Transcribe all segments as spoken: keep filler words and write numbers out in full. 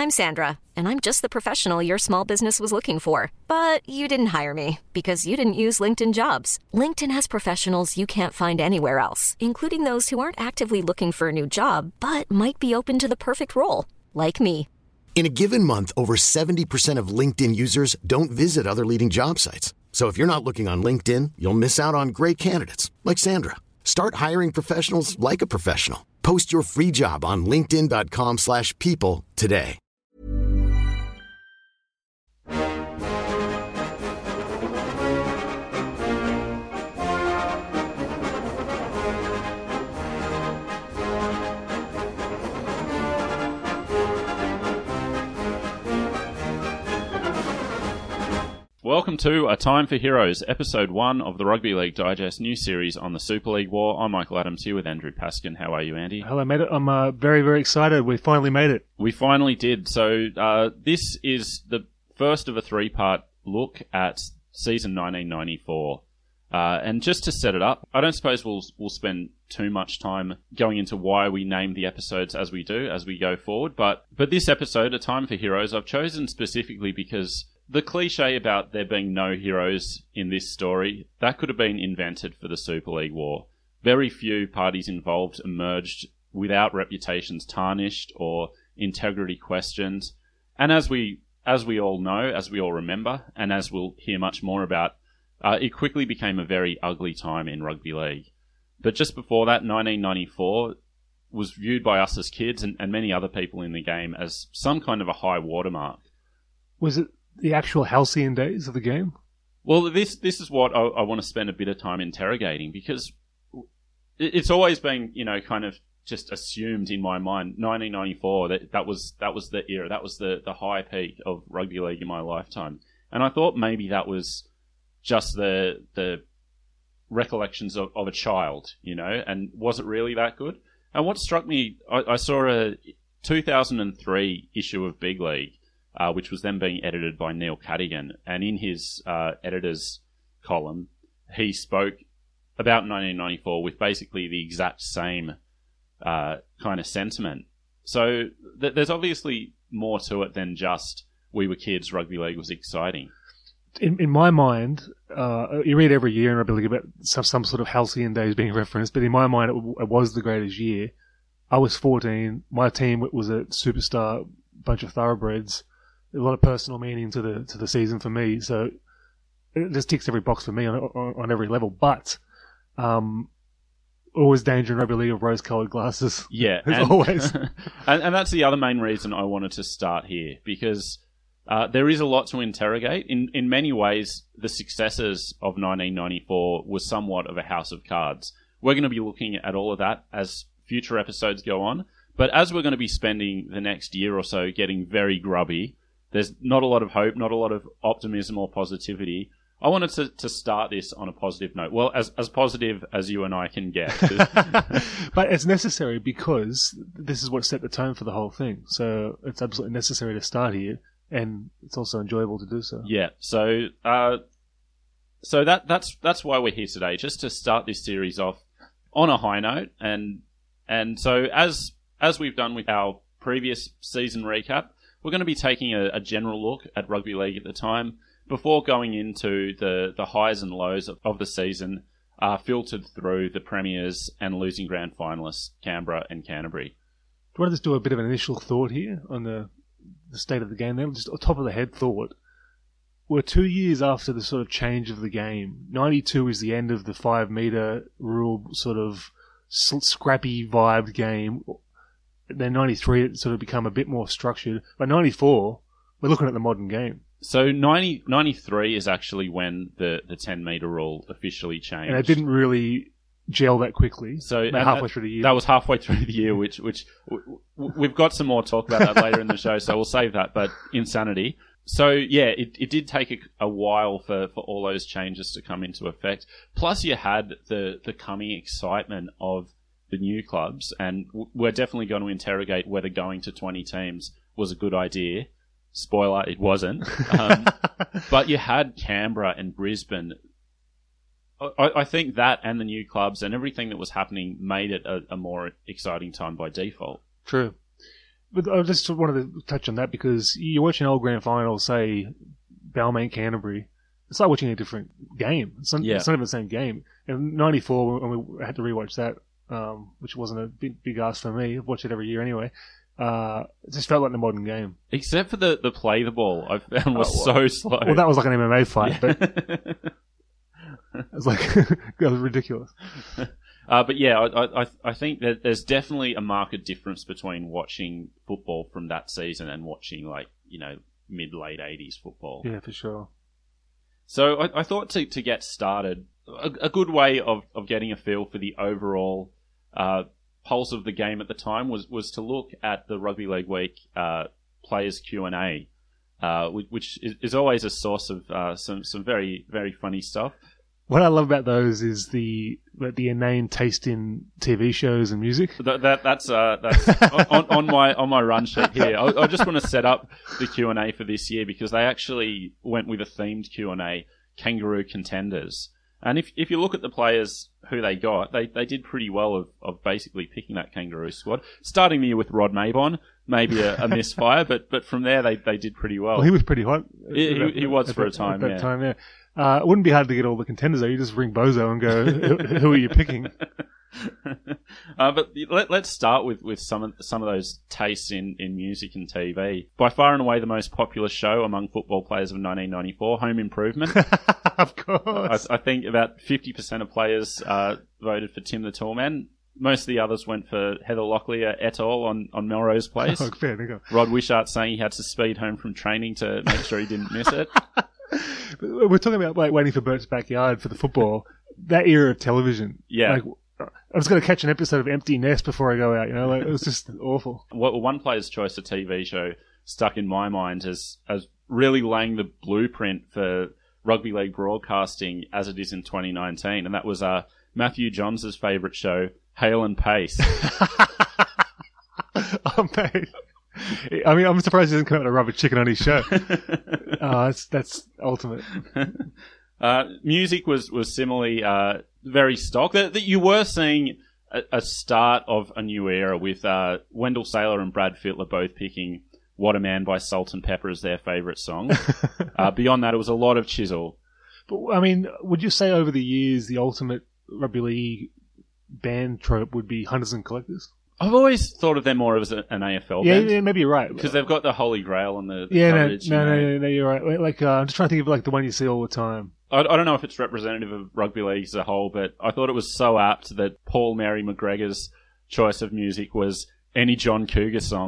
I'm Sandra, and I'm just the professional your small business was looking for. But you didn't hire me because you didn't use LinkedIn Jobs. LinkedIn has professionals you can't find anywhere else, including those who aren't actively looking for a new job, but might be open to the perfect role, like me. In a given month, over seventy percent of LinkedIn users don't visit other leading job sites. So if you're not looking on LinkedIn, you'll miss out on great candidates like Sandra. Start hiring professionals like a professional. Post your free job on linkedin.com slash people today. Welcome to A Time for Heroes, Episode one of the Rugby League Digest new series on the Super League War. I'm Michael Adams here with Andrew Paskin. How are you, Andy? Hello, mate. I'm uh, very, very excited. We finally made it. We finally did. So uh, this is the first of a three-part look at season nineteen ninety-four. Uh, and just to set it up, I don't suppose we'll we'll spend too much time going into why we named the episodes as we do, as we go forward. But, but this episode, A Time for Heroes, I've chosen specifically because the cliche about there being no heroes in this story, that could have been invented for the Super League War. Very few parties involved emerged without reputations tarnished or integrity questioned. And as we as we all know, as we all remember, and as we'll hear much more about, uh, it quickly became a very ugly time in rugby league. But just before that, nineteen ninety-four was viewed by us as kids and, and many other people in the game as some kind of a high watermark. Was it the actual halcyon days of the game? Well, this this is what I, I want to spend a bit of time interrogating, because it's always been, you know, kind of just assumed in my mind, nineteen ninety-four, that that was that was the era, that was the, the high peak of rugby league in my lifetime. And I thought maybe that was just the the recollections of, of a child, you know, and was it really that good? And what struck me, I, I saw a two thousand three issue of Big League, Uh, which was then being edited by Neil Cadigan. And in his uh, editor's column, he spoke about nineteen ninety-four with basically the exact same uh, kind of sentiment. So th- there's obviously more to it than just we were kids, rugby league was exciting. In, in my mind, uh, you read every year in rugby league about some, some sort of halcyon days being referenced, but in my mind, it, w- it was the greatest year. I was fourteen. My team was a superstar bunch of thoroughbreds. A lot of personal meaning to the to the season for me, so it just ticks every box for me on on, on every level. But um, always danger in rugby league of rose-coloured glasses. Yeah, as and, always. and, and that's the other main reason I wanted to start here, because uh, there is a lot to interrogate. In in many ways, the successes of nineteen ninety-four was somewhat of a house of cards. We're going to be looking at all of that as future episodes go on. But as we're going to be spending the next year or so getting very grubby, there's not a lot of hope, not a lot of optimism or positivity. I wanted to, to start this on a positive note. Well, as as positive as you and I can get. But it's necessary because this is what set the tone for the whole thing. So it's absolutely necessary to start here, and it's also enjoyable to do so. Yeah. So uh, so that that's that's why we're here today, just to start this series off on a high note. And and so as as we've done with our previous season recap, we're going to be taking a, a general look at rugby league at the time before going into the, the highs and lows of, of the season, uh, filtered through the premiers and losing grand finalists, Canberra and Canterbury. Do you want to just do a bit of an initial thought here on the, the state of the game there? Just top of the head thought. We're two years after the sort of change of the game. ninety-two is the end of the five metre rule, sort of scrappy vibed game. Then ninety-three, it sort of become a bit more structured. By ninety-four, we're looking at the modern game. So ninety, ninety-three is actually when the, the ten metre rule officially changed. And it didn't really gel that quickly. So about halfway through the year. That was halfway through the year, which which w- w- we've got some more talk about that later in the show, so we'll save that. But insanity. So yeah, it, it did take a, a while for, for all those changes to come into effect. Plus, you had the, the coming excitement of the new clubs, and we're definitely going to interrogate whether going to twenty teams was a good idea. Spoiler, it wasn't. Um, but you had Canberra and Brisbane. I, I think that and the new clubs and everything that was happening made it a, a more exciting time by default. True. But I just wanted to touch on that because you're watching an old grand final, say, Balmain Canterbury. It's like watching a different game. It's not, Yeah. it's not even the same game. In ninety-four, when we had to rewatch that, um, which wasn't a big, big ask for me, I've watched it every year anyway, uh, it just felt like the modern game. Except for the, the play the ball, I found was Oh, well, so slow. Well, that was like an M M A fight, Yeah. but it was like, it was ridiculous. Uh, but yeah, I, I, I think that there's definitely a marked difference between watching football from that season and watching, like, you know, mid-late eighties football. Yeah, for sure. So I, I thought to, to get started, a, a good way of, of getting a feel for the overall uh, pulse of the game at the time was, was to look at the Rugby League Week uh, Players Q and A, uh, which is, is always a source of uh, some, some very, very funny stuff. What I love about those is the the inane taste in T V shows and music. That, that that's uh that's on, on my on my run sheet here. I, I just want to set up the Q and A for this year because they actually went with a themed Q and A, Kangaroo Contenders. And if if you look at the players who they got, they, they did pretty well of, of basically picking that Kangaroo squad. Starting the year with Rod Maybon, maybe a, a misfire, but but from there they, they did pretty well. Well, he was pretty hot. He, he, he was at for that, a time, at that yeah. time, yeah. Uh, it wouldn't be hard to get all the contenders though. You just ring Bozo and go, who, who are you picking? uh, but let, let's start with, with some of some of those tastes in, in music and T V. By far and away the most popular show among football players of nineteen ninety-four, Home Improvement. Of course. I, I think about fifty percent of players uh, voted for Tim the Tallman. Most of the others went for Heather Locklear et al. on, on Melrose Place. Oh, fair enough. Rod Wishart saying he had to speed home from training to make sure he didn't miss it. We're talking about like waiting for Bert's Backyard for the football. That era of television. Yeah. Like, I was going to catch an episode of Empty Nest before I go out. You know, like, it was just awful. Well, one player's choice of T V show stuck in my mind as as really laying the blueprint for rugby league broadcasting as it is in twenty nineteen, and that was uh, Matthew Johns' favourite show, Hale and Pace. Oh, mate. I mean, I'm surprised he didn't come out with a rubber chicken on his show. uh, that's, that's ultimate. Uh, music was, was similarly uh, very stock. That, that you were seeing a, a start of a new era with uh, Wendell Saylor and Brad Fittler both picking What a Man by Salt and Pepper as their favourite song. uh, beyond that, it was a lot of Chisel. But, I mean, would you say over the years the ultimate rugby league band trope would be Hunters and Collectors? I've always thought of them more as a, an A F L Yeah, band. yeah, maybe you're right. Because they've got the Holy Grail on the, the Yeah, no, coverage. no, you no, know. no, no, you're right. Like, uh, I'm just trying to think of like the one you see all the time. I, I don't know if it's representative of rugby league as a whole, but I thought it was so apt that Paul Mary McGregor's choice of music was any John Cougar song.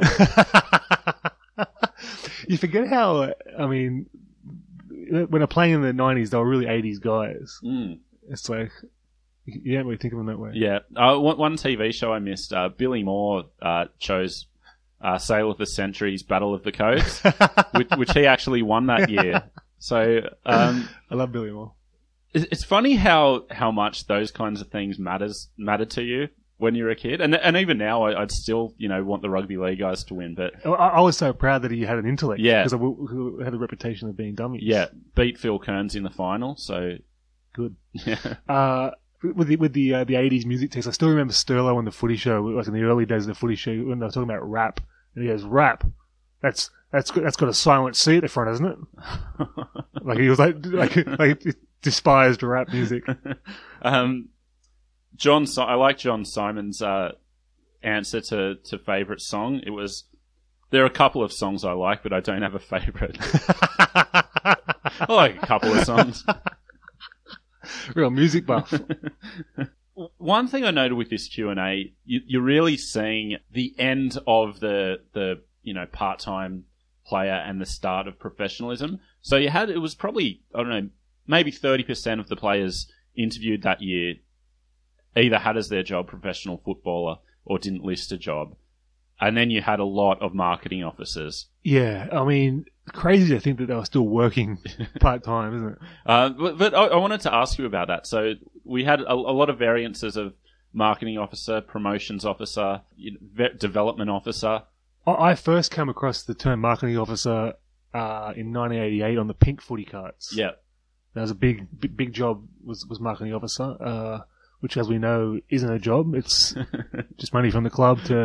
You forget how, I mean, when they're playing in the nineties, they were really eighties guys. Mm. It's like, you don't really think of them that way. Yeah. Uh, one, one T V show I missed, uh, Billy Moore uh, chose uh, Sale of the Century's Battle of the Codes, which, which he actually won that year. So um, I love Billy Moore. it- it's funny how, how much those kinds of things matters matter to you when you're a kid. And and even now, I, I'd still, you know, want the rugby league guys to win. But I, I was so proud that he had an intellect. Yeah. Because he had a reputation of being dummies. yeah, beat Phil Kearns in the final. So Good. yeah. Uh, with the with the uh, the eighties music taste, I still remember Sterlo on the Footy Show, like in the early days of the Footy Show, when they were talking about rap, and he goes, "Rap, that's that's got- that's got a silent C at the front, isn't it?" Like he was like like like he despised rap music. um, John, Si- I like John Simon's uh, answer to to favourite song. It was there are a couple of songs I like, but I don't have a favourite. I like a couple of songs. Real music buff. One thing I noted with this Q and A, you, you're really seeing the end of the the you know part time player and the start of professionalism. So you had it was probably I don't know maybe thirty percent of the players interviewed that year either had as their job professional footballer or didn't list a job, and then you had a lot of marketing officers. Yeah, I mean, crazy to think that they were still working part time, isn't it? Uh, but but I, I wanted to ask you about that. So we had a, a lot of variances of marketing officer, promotions officer, you know, ve- development officer. I I first came across the term marketing officer uh, in nineteen eighty-eight on the pink footy cards. Yeah, That was a big, big, big job. Was was marketing officer, uh, which, as we know, isn't a job. It's just money from the club to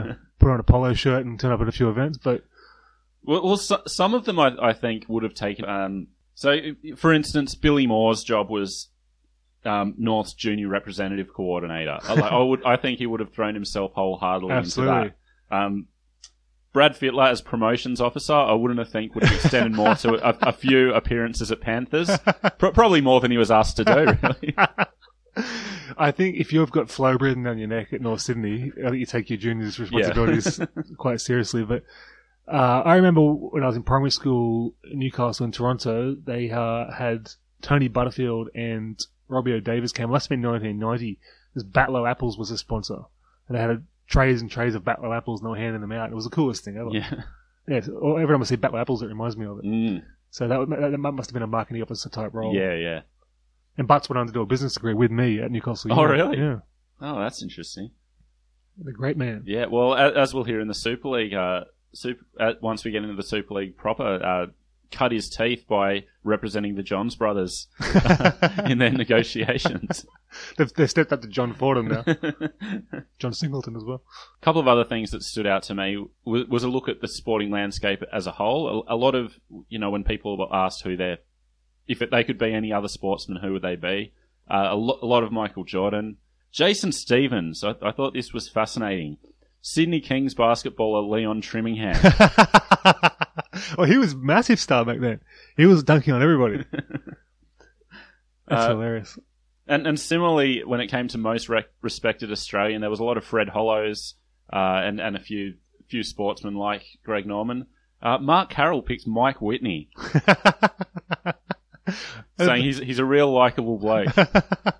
put on a polo shirt and turn up at a few events, but Well, well so, some of them I, I think would have taken. Um, so, for instance, Billy Moore's job was um, North's junior representative coordinator. I, I would, I think he would have thrown himself wholeheartedly Absolutely. into that. Um, Brad Fittler as promotions officer, I wouldn't have think would have extended more to a, a few appearances at Panthers. Pro- probably more than he was asked to do, really. I think if you've got flow breathing down your neck at North Sydney, I think you take your juniors' responsibilities yeah. quite seriously. But uh, I remember when I was in primary school in Newcastle and Toronto, they uh, had Tony Butterfield and Robbie O'Davis came. It must have been nineteen ninety. Because Batlow Apples was a sponsor. And they had a, trays and trays of Batlow Apples and they were handing them out. It was the coolest thing ever. Yeah. Yeah. So every time I see Batlow Apples, it reminds me of it. Mm. So that, that must have been a marketing officer type role. Yeah, yeah. And Butts went on to do a business degree with me at Newcastle. Oh, United. really? Yeah. Oh, that's interesting. The great man. Yeah, well, as, as we'll hear in the Super League, uh, super, uh, once we get into the Super League proper, uh, cut his teeth by representing the Johns brothers in their negotiations. They've, they've stepped up to John Fordham now. John Singleton as well. A couple of other things that stood out to me was, was a look at the sporting landscape as a whole. A, a lot of, you know, when people were asked who they're, if it, they could be any other sportsman, who would they be? Uh, a, lo- a lot of Michael Jordan. Jason Stevens, I, I thought this was fascinating. Sydney Kings basketballer Leon Trimmingham. Oh, he was a massive star back then. He was dunking on everybody. That's uh, hilarious. And, and similarly, when it came to most rec- respected Australian, there was a lot of Fred Hollows uh, and, and a few few sportsmen like Greg Norman. Uh, Mark Carroll picked Mike Whitney, saying he's he's a real likeable bloke. Well,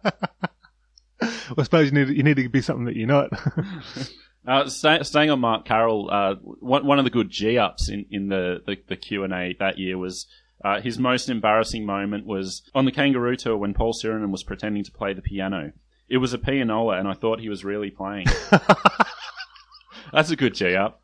I suppose you need you need to be something that you're not. Uh, stay, staying on Mark Carroll, uh, one, one of the good G-ups in, in the, the, the Q and A that year was uh, his most embarrassing moment was on the Kangaroo Tour when Paul Sirenen was pretending to play the piano. It was a pianola and I thought he was really playing. That's a good G-up.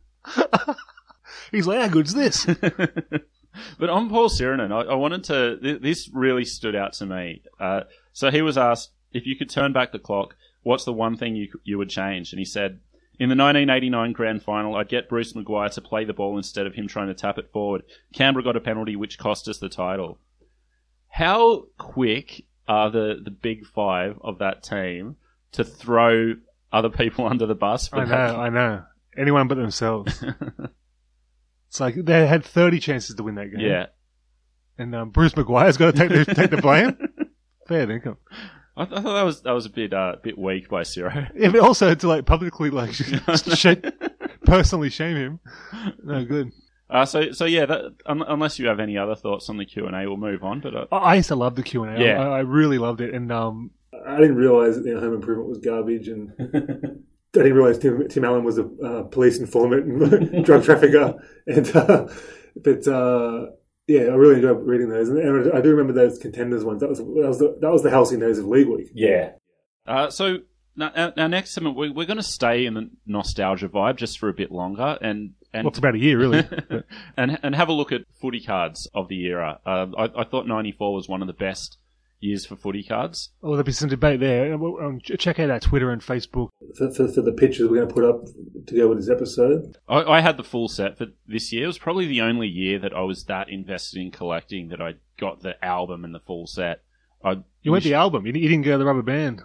He's like, how good's this? But on Paul Sirenen, I, I wanted to... Th- this really stood out to me. Uh, so he was asked, if you could turn back the clock, what's the one thing you you would change? And he said, in the nineteen eighty-nine Grand Final, I'd get Bruce Maguire to play the ball instead of him trying to tap it forward. Canberra got a penalty, which cost us the title. How quick are the, the big five of that team to throw other people under the bus? For I know, that? I know. Anyone but themselves. It's like they had thirty chances to win that game. Yeah. And um, Bruce Maguire's got to take the, take the blame. Fair income. I, th- I thought that was that was a bit uh, bit weak by Ciro. Yeah, but also to like publicly like sh- personally shame him. No good. Uh, so so yeah, that, un- unless you have any other thoughts on the Q and A, we'll move on. But uh, I used to love the Q and A. Yeah. I, I really loved it, and um, I didn't realise that you know, Home Improvement was garbage, and I didn't realise Tim, Tim Allen was a uh, police informant and drug trafficker. And uh, but uh, yeah, I really enjoyed reading those, and, and I do remember those contenders ones. That was that was the, that was the halcyon days of League Week. Yeah. Uh, so now, our, our next segment, we, we're going to stay in the nostalgia vibe just for a bit longer, and and well, for about a year, really. and and have a look at footy cards of the era. Uh, I, I thought ninety-four was one of the best years for footy cards. Well, there'll be some debate there. Um, check out our Twitter and Facebook. For, for, for the pictures we're going to put up to go with this episode. I, I had the full set for this year. It was probably the only year that I was that invested in collecting that I got the album and the full set. I You went wish- the album. You didn't go the rubber band.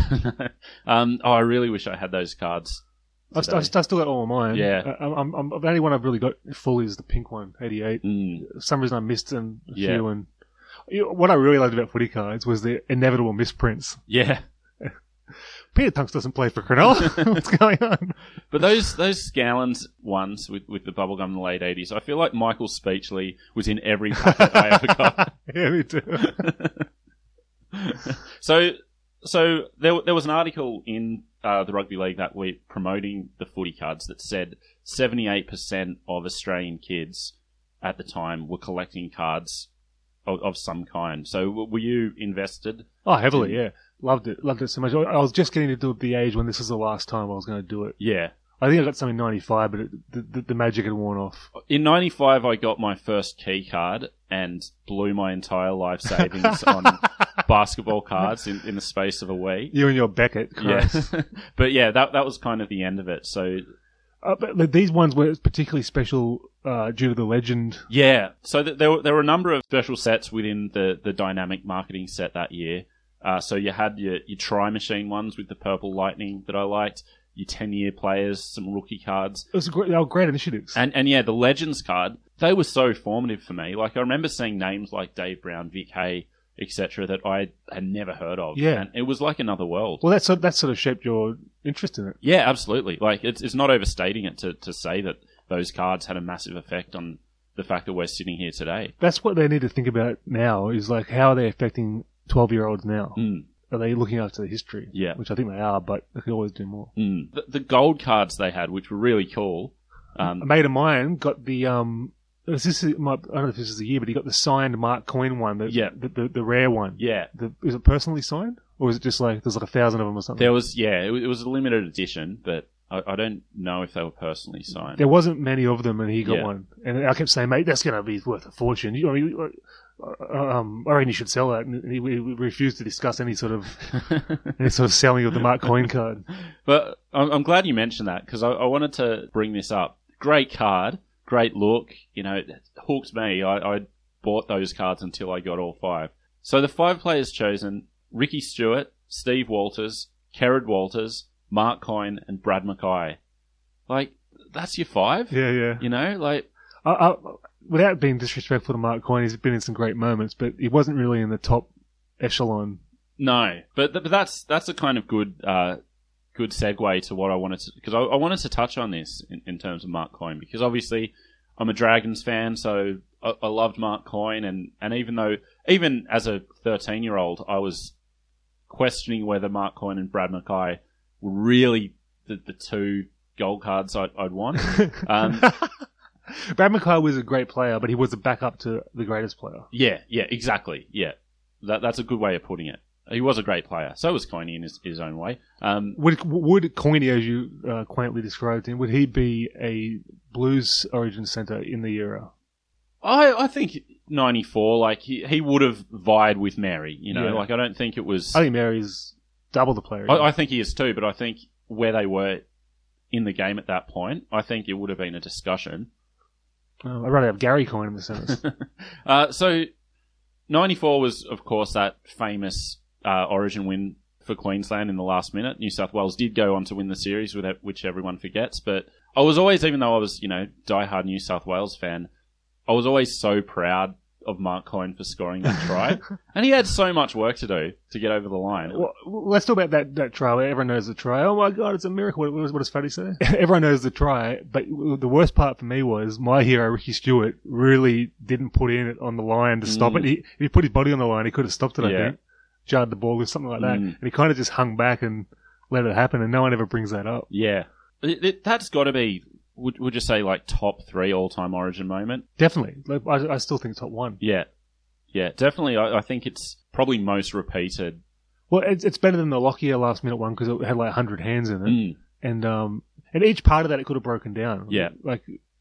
um, oh, I really wish I had those cards. I, st- I, st- I still got all of mine. Yeah. I, I'm, I'm, the only one I've really got full is the pink one, eighty-eight. Mm. For some reason I missed an, a Yeah. few. And you know, what I really loved about footy cards was the inevitable misprints. Yeah. Peter Tunks doesn't play for Cronulla. What's going on? But those those Scowlins ones with, with the bubblegum in the late eighties, I feel like Michael Speechley was in every packet I ever got. Yeah, me too. so so there there was an article in uh, the Rugby League that week promoting the footy cards that said seventy-eight percent of Australian kids at the time were collecting cards of, of some kind. So w- were you invested? Oh, heavily, yeah. Loved it. Loved it so much. I I was just getting to do it at the age when this was the last time I was going to do it. Yeah. I think I got some in ninety-five, but it, the, the, the magic had worn off. In ninety-five, I got my first key card and blew my entire life savings on basketball cards in, in the space of a week. You and your Beckett, Christ. Yeah. But yeah, that that was kind of the end of it. So Uh, but these ones were particularly special uh, due to the legend. Yeah. So th- there were there were a number of special sets within the, the dynamic marketing set that year. Uh, so you had your, your Try Machine ones with the Purple Lightning that I liked, your ten-year players, some rookie cards. It was a great, they were great initiatives. And, and yeah, the Legends card, they were so formative for me. Like, I remember seeing names like Dave Brown, Vic Hay, et cetera, that I had never heard of. Yeah. And it was like another world. Well, that's that sort of shaped your interest in it. Yeah, absolutely. Like, it's it's not overstating it to, to say that those cards had a massive effect on the fact that we're sitting here today. That's what they need to think about now, is like, how are they affecting twelve-year-olds now? Mm. Are they looking after the history? Yeah. Which I think they are, but they could always do more. Mm. The, the gold cards they had, which were really cool. Um, A mate of mine got the... um. Was this, I don't know if this is the year, but he got the signed Mark Coyne one, the, Yeah. the, the, the rare one. yeah. The, is it personally signed? Or is it just like, there's like a thousand of them or something? There was, yeah, it was, it was a limited edition, but I, I don't know if they were personally signed. There wasn't many of them, and he got Yeah. one. And I kept saying, mate, that's going to be worth a fortune. You know, I mean, um, I reckon you should sell that. And he, he refused to discuss any sort of any sort of selling of the Mark Coyne card. But I'm, I'm glad you mentioned that, because I, I wanted to bring this up. Great card, great look, you know, it hooks me. I, I bought those cards until I got all five. So the five players chosen, Ricky Stewart, Steve Walters, Kerrod Walters, Mark Coyne, and Brad Mackay. Like, that's your five? Yeah, yeah. You know, like... I, I, without being disrespectful to Mark Coyne, he's been in some great moments, but he wasn't really in the top echelon. No, but, th- but that's that's a kind of good uh, good segue to what I wanted to... Because I, I wanted to touch on this in, in terms of Mark Coyne, because obviously I'm a Dragons fan, so I, I loved Mark Coyne, and, and even though... Even as a thirteen-year-old, I was questioning whether Mark Coyne and Brad Mackay were really the, the two gold cards I'd, I'd want. Um, Brad Mackay was a great player, but he was a backup to the greatest player. yeah, yeah, exactly. Yeah, that that's a good way of putting it. He was a great player. So was Coyne in his, his own way. Um, Would would Coyne, as you uh, quaintly described him, would he be a Blues origin centre in the era? I I think ninety-four, like he he would have vied with Mary. You know, Yeah. like I don't think it was. I think Mary's double the player. I, I think he is too, but I think where they were in the game at that point, I think it would have been a discussion. Oh, I'd rather have Gary Coyne in the centres. uh, so, ninety-four was, of course, that famous uh, Origin win for Queensland in the last minute. New South Wales did go on to win the series, with which everyone forgets. But I was always, even though I was, you know, diehard New South Wales fan, I was always so proud of Mark Coyne for scoring that try. And he had so much work to do to get over the line. Well, let's talk about that, that try. Everyone knows the try. Oh my God, it's a miracle. What, what does Fatty say? Everyone knows the try, but the worst part for me was my hero, Ricky Stewart, really didn't put in it on the line to stop Mm. it. He, if he put his body on the line, he could have stopped it, I Yeah. think. Jarred the ball or something like that. Mm. And he kind of just hung back and let it happen, and no one ever brings that up. Yeah. It, it, that's got to be, would, would you say, like, top three all-time Origin moment? Definitely. Like, I, I still think top one. Yeah. Yeah, definitely. I, I think it's probably most repeated. Well, it's, it's better than the Lockyer last minute one because it had like one hundred hands in it. Mm. And um, and each part of that it could have broken down. Yeah. Like,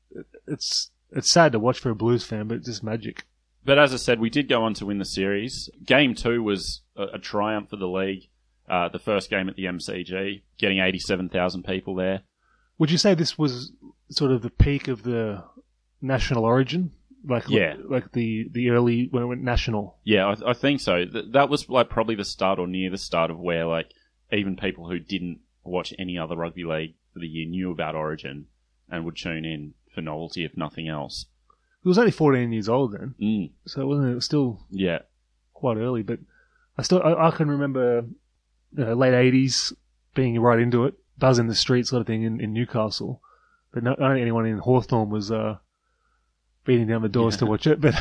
it's it's sad to watch for a Blues fan, but it's just magic. But as I said, we did go on to win the series. Game two was a, a triumph for the league. Uh, the first game at the M C G, getting eighty-seven thousand people there. Would you say this was sort of the peak of the national origin? Like, Yeah. like the, the early, when it went national? Yeah, I, I think so. Th- that was like probably the start or near the start of where like even people who didn't watch any other rugby league for the year knew about Origin and would tune in for novelty, if nothing else. It was only fourteen years old then, Mm. so it wasn't, it was still Yeah. quite early, but I still, I, I can remember, you know, late eighties being right into it, buzz in the street sort of thing in, in Newcastle. But no, I don't think anyone in Hawthorn was, uh, beating down the doors Yeah. to watch it, but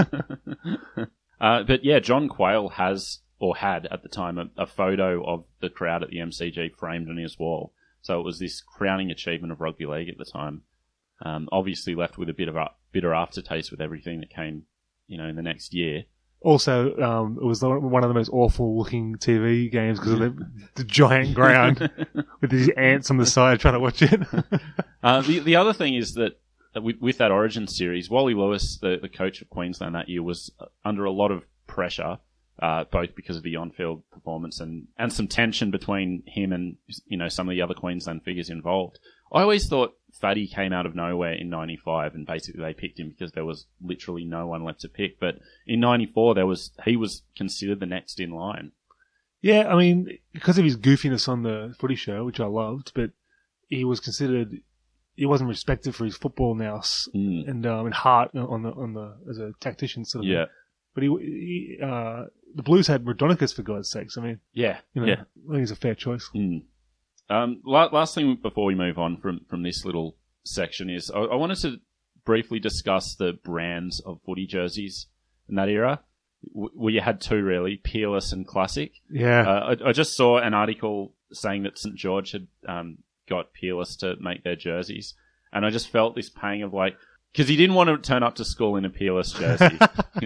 uh, but yeah, John Quayle has, or had at the time, a, a photo of the crowd at the M C G framed on his wall. So it was this crowning achievement of rugby league at the time. Um, obviously left with a bit of a bitter aftertaste with everything that came, you know, in the next year. also, um, it was the- one of the most awful looking T V games because of the, the giant ground with these ants on the side trying to watch it. Uh, the the other thing is that with, with that Origin series, Wally Lewis, the, the coach of Queensland that year, was under a lot of pressure, uh, both because of the on-field performance and, and some tension between him and, you know, some of the other Queensland figures involved. I always thought Fatty came out of nowhere in ninety-five, and basically they picked him because there was literally no one left to pick. But in ninety-four, there was he was considered the next in line. Yeah, I mean, because of his goofiness on the footy show, which I loved, but he was considered, he wasn't respected for his football nous Mm. and um, and heart on the on the as a tactician sort of. Yeah. But he, he uh, the Blues had Rodonicus, for God's sakes. I mean, Yeah, you know, yeah. I think it's a fair choice. Mm. Um, la- last thing before we move on from, from this little section is I, I wanted to briefly discuss the brands of footy jerseys in that era, w- where you had two really, Peerless and Classic. Yeah. Uh, I, I just saw an article saying that Saint George had um, got Peerless to make their jerseys, and I just felt this pang of like, because he didn't want to turn up to school in a Peerless jersey.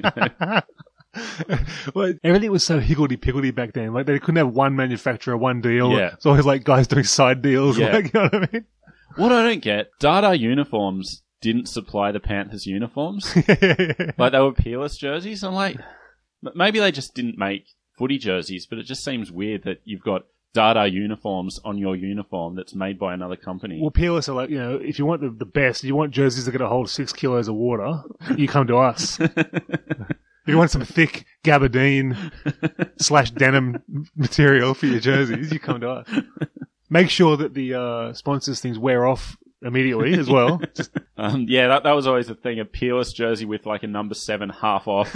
Well, everything was so higgledy-piggledy back then. Like, they couldn't have one manufacturer, one deal. Yeah. It's always like guys doing side deals. Yeah. Like, you know what I mean? What I don't get, Dada Uniforms didn't supply the Panthers uniforms. Like, they were Peerless jerseys. I'm like, m- maybe they just didn't make footy jerseys, but it just seems weird that you've got Dada Uniforms on your uniform that's made by another company. Well, Peerless are like, you know, if you want the, the best, you want jerseys that are going to hold six kilos of water, you come to us. If you want some thick gabardine slash denim material for your jerseys, you come to us. Make sure that the uh, sponsors things wear off immediately as well. Just Um, yeah, that that was always the thing, a Peerless jersey with like a number seven half off.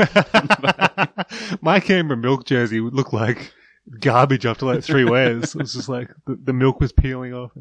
my Canberra milk jersey would look like garbage after like three wears. It was just like the, the milk was peeling off.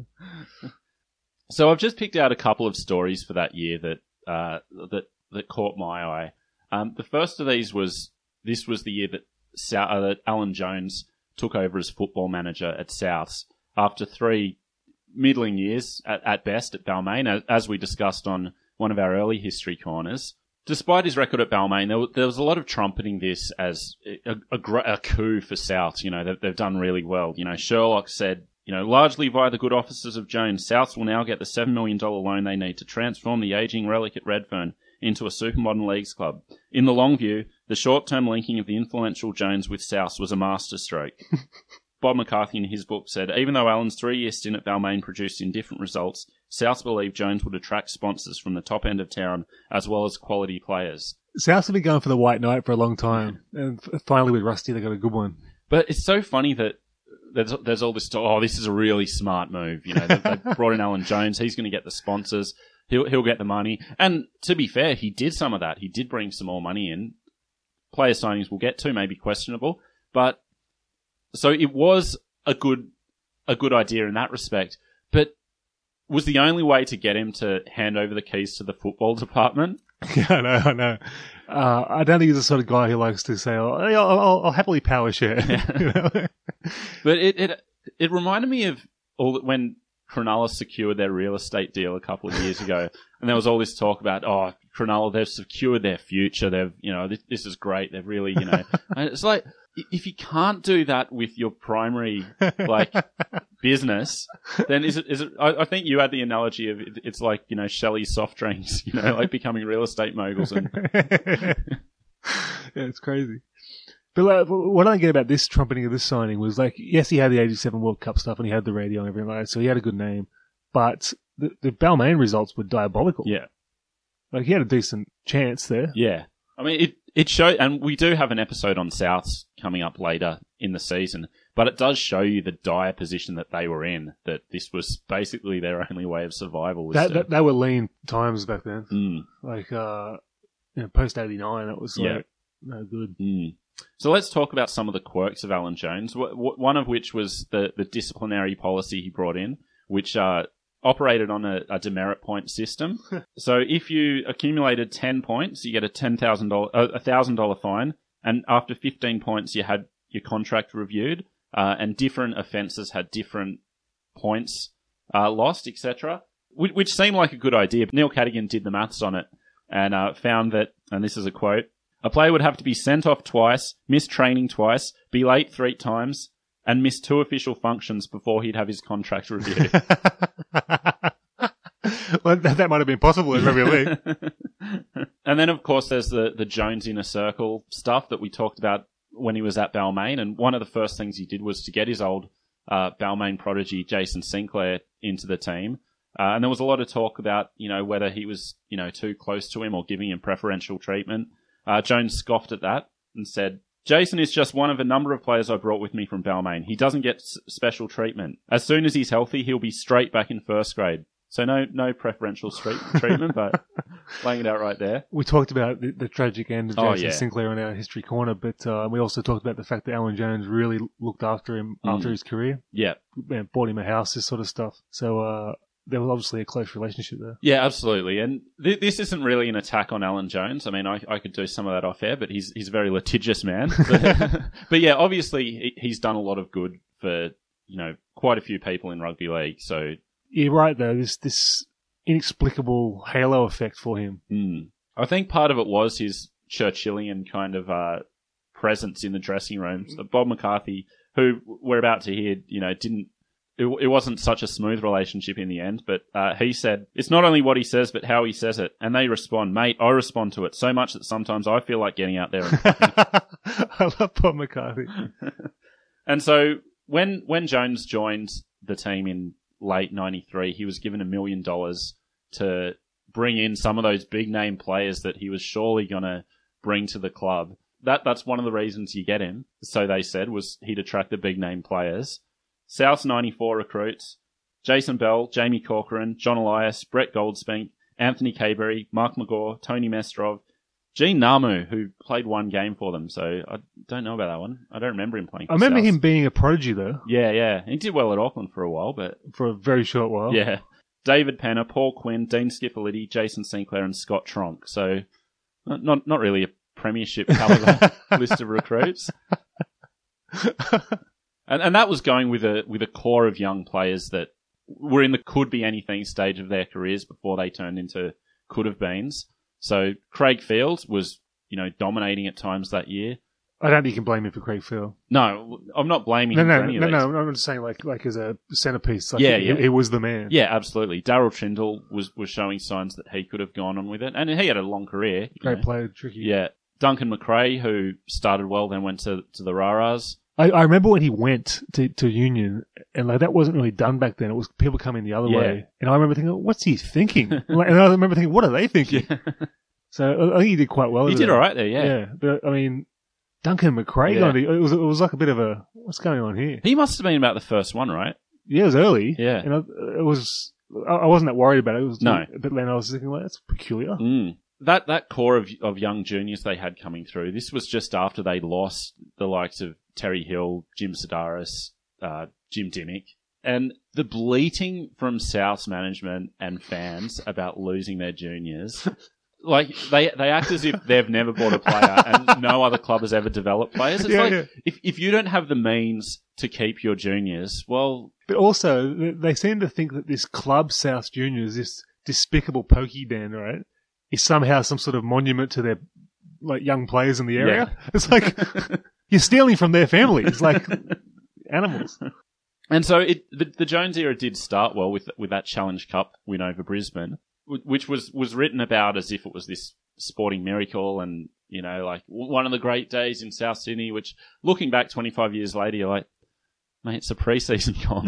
So I've just picked out a couple of stories for that year that uh, that that caught my eye. Um, the first of these was this was the year that, Sou- uh, that Alan Jones took over as football manager at Souths after three middling years at, at best at Balmain, as, as we discussed on one of our early history corners. Despite his record at Balmain, there, there was a lot of trumpeting this as a, a, gr- a coup for Souths. You know, they've, they've done really well. You know, Sherlock said, you know, largely via the good offices of Jones, Souths will now get the seven million dollars loan they need to transform the ageing relic at Redfern into a supermodern leagues club. In the long view, the short-term linking of the influential Jones with Souths was a masterstroke. Bob McCarthy in his book said, even though Allen's three-year stint at Balmain produced indifferent results, Souths believed Jones would attract sponsors from the top end of town as well as quality players. Souths have been going for the White Knight for a long time. And f- finally with Rusty, they got a good one. But it's so funny that there's, there's all this, oh, this is a really smart move. You know, they, they brought in Alan Jones. He's going to get the sponsors. He'll, he'll get the money. And to be fair, he did some of that. He did bring some more money in. Player signings we'll get to, maybe questionable. But, so it was a good, a good idea in that respect. But was the only way to get him to hand over the keys to the football department? Yeah, I know, I know. Uh, I don't think he's the sort of guy who likes to say, oh, I'll, I'll, I'll happily power share. You know? But it, it, it reminded me of all that when Cronulla secured their real estate deal a couple of years ago, and there was all this talk about, oh, Cronulla, they've secured their future. They've, you know, this, this is great. They've really, you know, and it's like, if you can't do that with your primary, like, business, then is it, is it, I, I think you had the analogy of it, it's like, you know, Shelley's soft drinks, you know, like becoming real estate moguls. And Yeah, it's crazy. But like, what I get about this trumpeting of this signing was like, yes, he had the eighty-seven World Cup stuff and he had the radio and everything like that, so he had a good name. But the, the Balmain results were diabolical. yeah, Like, he had a decent chance there. yeah. I mean, it, it showed, and we do have an episode on Souths coming up later in the season, but it does show you the dire position that they were in, that this was basically their only way of survival. Was That, to, that, they were lean times back then. mm, Like, uh, you know, post eighty-nine, it was like, Yeah. no good. mm. So let's talk about some of the quirks of Alan Jones, w- w- one of which was the, the disciplinary policy he brought in, which uh, operated on a, a demerit point system. So if you accumulated ten points, you get a ten thousand dollars, a one thousand dollars fine, and after fifteen points, you had your contract reviewed, uh, and different offences had different points uh, lost, et cetera, which, which seemed like a good idea. Neil Cadigan did the maths on it and uh, found that, and this is a quote, a player would have to be sent off twice, miss training twice, be late three times, and miss two official functions before he'd have his contract reviewed. Well, that, that might have been possible in rugby league. And then, of course, there's the, the Jones Inner Circle stuff that we talked about when he was at Balmain. And one of the first things he did was to get his old uh, Balmain prodigy, Jason Sinclair, into the team. Uh, and there was a lot of talk about, you know, whether he was, you know, too close to him or giving him preferential treatment. Uh, Jones scoffed at that and said, Jason is just one of a number of players I brought with me from Balmain. He doesn't get s- special treatment. As soon as he's healthy, he'll be straight back in first grade. So no no preferential street treatment, but laying it out right there. We talked about the, the tragic end of Oh, Jason yeah. Sinclair in our history corner, but uh, we also talked about the fact that Alan Jones really looked after him Mm. after his career. Yeah. Man, bought him a house, this sort of stuff. So uh, there was obviously a close relationship there. Yeah, absolutely. And th- this isn't really an attack on Alan Jones. I mean, I, I could do some of that off air, but he's he's a very litigious man. But, but yeah, obviously he, he's done a lot of good for, you know, quite a few people in rugby league. So You're right, though. This this inexplicable halo effect for him. mm, I think part of it was his Churchillian kind of uh, presence in the dressing rooms. Bob McCarthy, who we're about to hear, you know, didn't. It, it wasn't such a smooth relationship in the end, but uh, he said, it's not only what he says, but how he says it. And they respond, mate, I respond to it so much that sometimes I feel like getting out there and I love Bob McCarthy. And so when when Jones joined the team in late ninety-three, he was given a million dollars to bring in some of those big name players that he was surely going to bring to the club. That That's one of the reasons you get him, so they said, was he'd attract the big name players. South's ninety-four recruits: Jason Bell, Jamie Corcoran, John Elias, Brett Goldspink, Anthony Caberry, Mark McGaw, Tony Mestrov, Gene Namu, who played one game for them, so I don't know about that one. I don't remember him playing for I remember South. him being a prodigy, though, Yeah, yeah. He did well at Auckland for a while, but for a very short while. yeah. David Penner, Paul Quinn, Dean Skippoliti, Jason Sinclair, and Scott Tronk. So not not, not really a premiership caliber list of recruits. And and that was going with a with a core of young players that were in the could be anything stage of their careers before they turned into could have beens. So Craig Fields was, you know, dominating at times that year. I don't think you can blame him for Craig Field. No, I'm not blaming No, him no, for any no, of these. no. I'm just saying, like, like as a centerpiece. Like Yeah, he, yeah. he was the man. Yeah, absolutely. Darryl Trindle was, was showing signs that he could have gone on with it. And he had a long career. you Great know. player, tricky. Yeah. Duncan McRae, who started well, then went to, to the Raras. I, I remember when he went to, to Union, and like that wasn't really done back then. It was people coming the other Yeah. way, and I remember thinking, "What's he thinking?" like, and I remember thinking, "What are they thinking?" So I think he did quite well. He over did there. all right there, yeah. Yeah, but I mean, Duncan McRae, Yeah. going to, it was it was like a bit of a what's going on here? He must have been about the first one, right? Yeah, it was early. Yeah. and I, it was. I I wasn't that worried about it. It was No. but then I was thinking, like, that's peculiar. Mm. That that core of of young juniors they had coming through, this was just after they lost the likes of Terry Hill, Jim Sedaris, uh, Jim Dimmick. And the bleating from South's management and fans about losing their juniors, like they they act as if they've never bought a player and no other club has ever developed players. It's Yeah, like yeah. if if you don't have the means to keep your juniors, well, But also, they- they seem to think that this club, South Juniors, this despicable pokey band, right, is somehow some sort of monument to their like young players in the area. It's like you're stealing from their families, like animals. And so it, the, the Jones era did start well with with that Challenge Cup win over Brisbane, wh- which was, was written about as if it was this sporting miracle and, you know, like one of the great days in South Sydney, which looking back twenty-five years later, you're like, mate, it's a pre-season comp.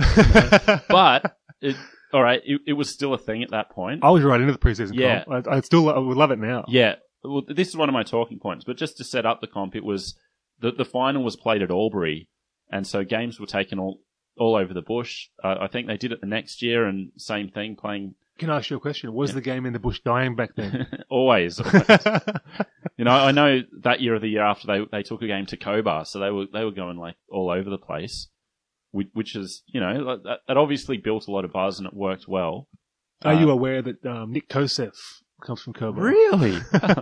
But, it, all right, it, it was still a thing at that point. I was right into the preseason Yeah. comp. I, I still I would love it now. Yeah, well, this is one of my talking points, but just to set up the comp, it was, the, the final was played at Albury, and so games were taken all, all over the bush. Uh, I think they did it the next year, and same thing, playing Can I ask you a question? Was the game in the bush dying back then? always. always. You know, I know that year or the year after they they took a game to Cobar, so they were they were going like all over the place, which, which is, you know, that, that obviously built a lot of buzz and it worked well. Are Uh, you aware that um, Nick Kosef comes from Coburg? Really?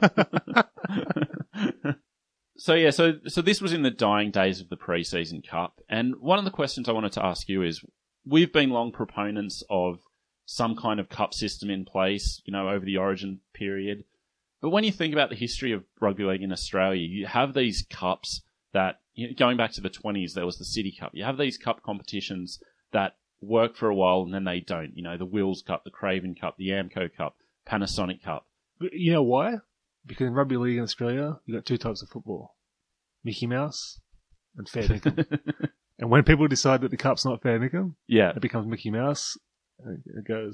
So yeah, so so this was in the dying days of the pre-season cup, and one of the questions I wanted to ask you is: we've been long proponents of some kind of cup system in place, you know, over the Origin period. But when you think about the history of rugby league in Australia, you have these cups that, you know, going back to the twenties, there was the City Cup. You have these cup competitions that work for a while and then they don't. You know, the Wills Cup, the Craven Cup, the Amco Cup, Panasonic Cup. But you know why? Because in rugby league in Australia, you've got two types of football. Mickey Mouse and Fair Dinkum. And when people decide that the cup's not Fair Dinkum, Yeah. it becomes Mickey Mouse, and it goes.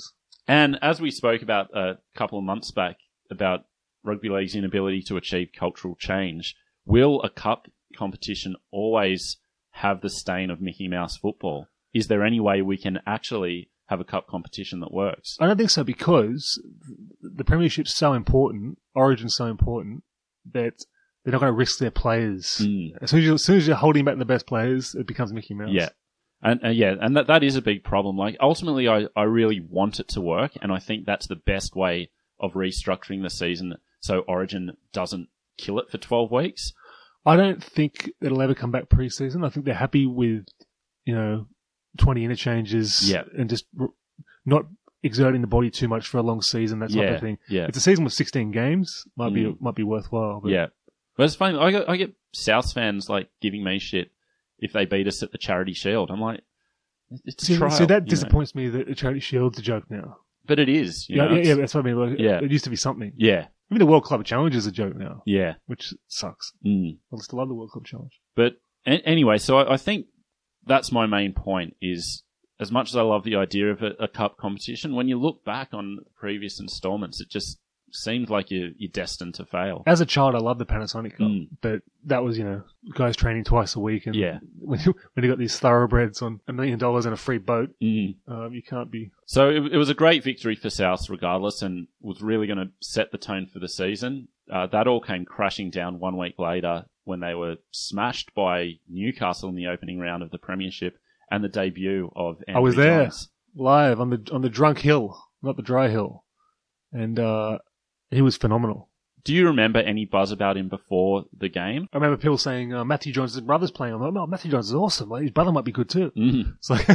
And as we spoke about a couple of months back about rugby league's inability to achieve cultural change, will a cup competition always have the stain of Mickey Mouse football? Is there any way we can actually have a cup competition that works? I don't think so, because the Premiership's so important, Origin's so important, that they're not going to risk their players. Mm. As soon as, you, as soon as you're holding back the best players, it becomes Mickey Mouse. Yeah. And uh, yeah, and that that is a big problem. Like, ultimately, I, I really want it to work, and I think that's the best way of restructuring the season so Origin doesn't kill it for twelve weeks. I don't think it'll ever come back pre-season. I think they're happy with, you know, twenty interchanges Yeah. and just r- not exerting the body too much for a long season, that type Yeah, of thing. yeah. If the season was sixteen games, might be Mm. might be worthwhile. But Yeah. But it's funny, I get, I get South fans, like, giving me shit if they beat us at the Charity Shield. I'm like, it's a See, trial. so that you know. disappoints me that the Charity Shield's a joke now. But it is. You Yeah, know, yeah, it's- yeah, that's what I mean. Like, Yeah. It used to be something. yeah. Even the World Club Challenge is a joke now, Yeah. which sucks. Mm. I still love the World Club Challenge. But a- anyway, so I, I think that's my main point is, as much as I love the idea of a, a cup competition, when you look back on previous installments, it just seems like you're, you're destined to fail. As a child, I loved the Panasonic Cup, Mm. but that was, you know, guys training twice a week, and Yeah. when you, when you got these thoroughbreds on a million dollars and a free boat, Mm. um, you can't be. So it, it was a great victory for South regardless, and was really going to set the tone for the season. Uh, that all came crashing down one week later when they were smashed by Newcastle in the opening round of the Premiership and the debut of Anthony I was there Johns. live on the on the drunk hill, not the dry hill, and uh, he was phenomenal. Do you remember any buzz about him before the game? I remember people saying uh, Matthew Jones' brother's playing. I'm like, no, Matthew Jones is awesome. Like, his brother might be good too. Mm. It's like,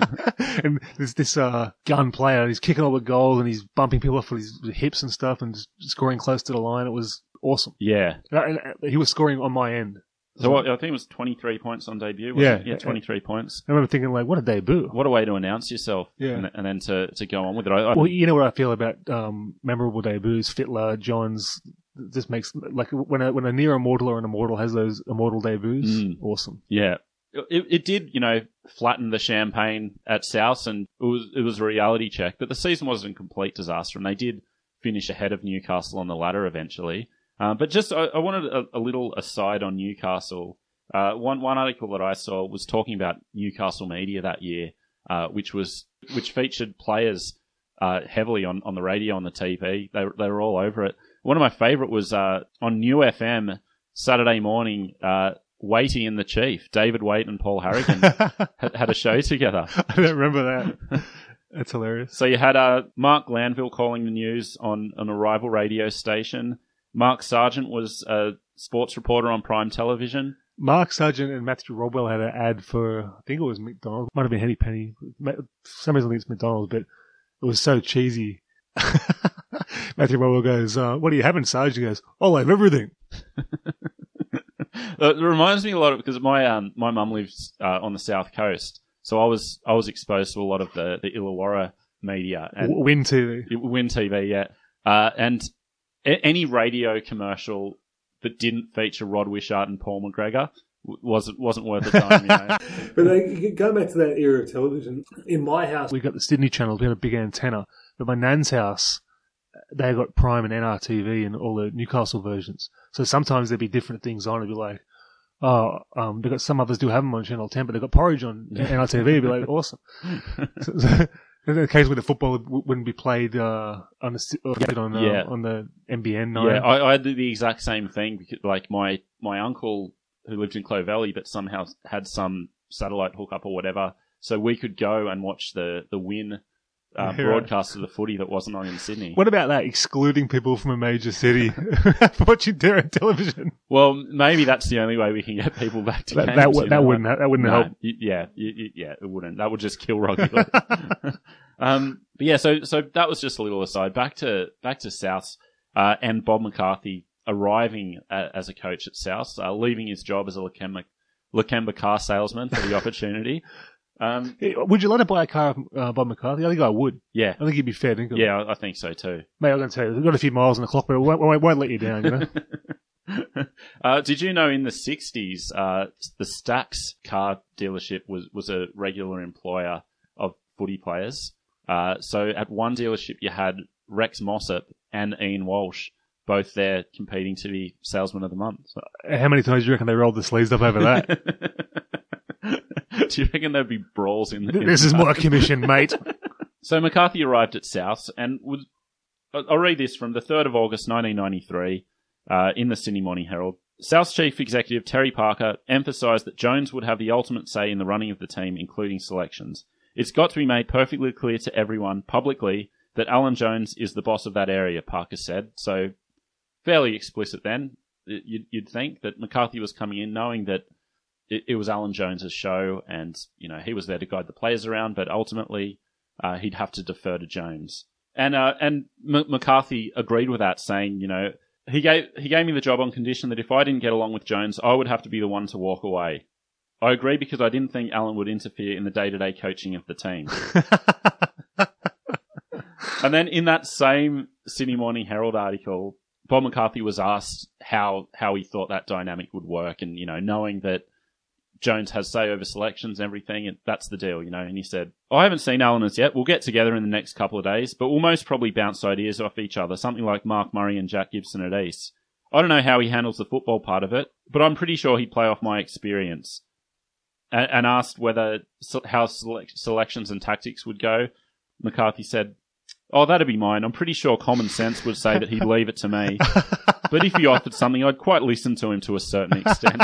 and there's this uh, gun player. He's kicking all the goals and he's bumping people off with his hips and stuff and scoring close to the line. It was awesome. Yeah. And, and he was scoring on my end. So what, I think it was twenty-three points on debut. Wasn't Yeah. it? Yeah, twenty-three points. I remember thinking, like, what a debut. What a way to announce yourself, Yeah. and, and then to, to go on with it. I, I, Well, you know what I feel about um, memorable debuts? Fittler, Johns. This makes like when a when a near immortal or an immortal has those immortal debuts. Mm. Awesome. yeah, it, it did, you know, flatten the champagne at South, and it was it was a reality check. But the season wasn't a complete disaster, and they did finish ahead of Newcastle on the ladder eventually. Uh, but just I, I wanted a, a little aside on Newcastle. Uh, one one article that I saw was talking about Newcastle media that year, uh, which was which featured players uh, heavily on, on the radio, on the T V. They they were all over it. One of my favourite was uh, on New F M Saturday morning. Uh, Waity and the Chief, David Waite and Paul Harrigan, had, had a show together. I don't remember that. That's hilarious. So you had uh, Mark Glanville calling the news on, on a rival radio station. Mark Sargent was a sports reporter on Prime Television. Mark Sargent and Matthew Rodwell had an ad for, I think it was McDonald's. Might have been Henny Penny. For some reason I think it's McDonald's, but it was so cheesy. Matthew Rodwell goes, uh, what are you having, Sarge? He goes, I'll have everything. It reminds me a lot of, because my um my mum lives uh, on the south coast, so I was I was exposed to a lot of the, the Illawarra media and Win T V. Win T V, yeah, uh, and a- any radio commercial that didn't feature Rod Wishart and Paul McGregor w- wasn't wasn't worth the time. You know? But like, going back to that era of television, in my house, We got the Sydney channels. We had a big antenna. But my nan's house, they got Prime and N R T V and all the Newcastle versions. So sometimes there'd be different things on. It'd be like, oh, um, they got some others do have them on Channel ten, but they've got Porridge on N R T V. It'd be like, awesome. So, so, and the case where the football w- wouldn't be played uh, on the or on, uh, Yeah. on the M B N. Yeah, I, I had the exact same thing. Because, like my my uncle who lived in Clovelly, but somehow had some satellite hookup or whatever, so we could go and watch the the Win uh, Yeah. broadcast of the footy that wasn't on in Sydney. What about that? Excluding people from a major city for watching their television. Well, maybe that's the only way we can get people back to That games. that, you w- know? that wouldn't ha- that wouldn't No, help. y- yeah, y- y- yeah, it wouldn't. That would just kill rugby. um, but yeah, so so that was just a little aside. Back to back to Souths uh, and Bob McCarthy arriving uh, as a coach at Souths, uh, leaving his job as a Lakemba, Lakemba car salesman for the opportunity. Um, Hey, would you let her buy a car of uh, Bob McCarthy? I think I would. yeah, I think he'd be fair, didn't yeah, I I think so too. Mate, I'm going to tell you, we've got a few miles on the clock, but it won't, won't, won't let you down, you know? uh, did you know in the sixties, uh, the Stax car dealership was, was a regular employer of footy players? Uh, Uh, so at one dealership, you had Rex Mossop and Ian Walsh, both there competing to be Salesman of the Month. So. How many times do you reckon they rolled the sleeves up over that? Do you reckon there'd be brawls in the This is my commission, mate. So McCarthy arrived at Souths and was, I'll read this from the third of August nineteen ninety-three uh, in the Sydney Morning Herald. Souths Chief Executive Terry Parker emphasised that Jones would have the ultimate say in the running of the team, including selections. It's got to be made perfectly clear to everyone publicly that Alan Jones is the boss of that area, Parker said. So fairly explicit then. You'd, you'd think that McCarthy was coming in knowing that it, it was Alan Jones's show and, you know, he was there to guide the players around, but ultimately uh, he'd have to defer to Jones. And uh, and M- McCarthy agreed with that, saying, you know, he gave he gave me the job on condition that if I didn't get along with Jones, I would have to be the one to walk away. I agree because I didn't think Alan would interfere in the day-to-day coaching of the team. And then in that same Sydney Morning Herald article, Bob McCarthy was asked how how he thought that dynamic would work, and, you know, knowing that Jones has say over selections and everything, and that's the deal, you know. And he said, I haven't seen Alan as yet. We'll get together in the next couple of days, but we'll most probably bounce ideas off each other, something like Mark Murray and Jack Gibson at East. I don't know how he handles the football part of it, but I'm pretty sure he'd play off my experience. And, and asked whether how select, selections and tactics would go, McCarthy said, oh, that'd be mine. I'm pretty sure common sense would say that he'd leave it to me. But if he offered something, I'd quite listen to him to a certain extent.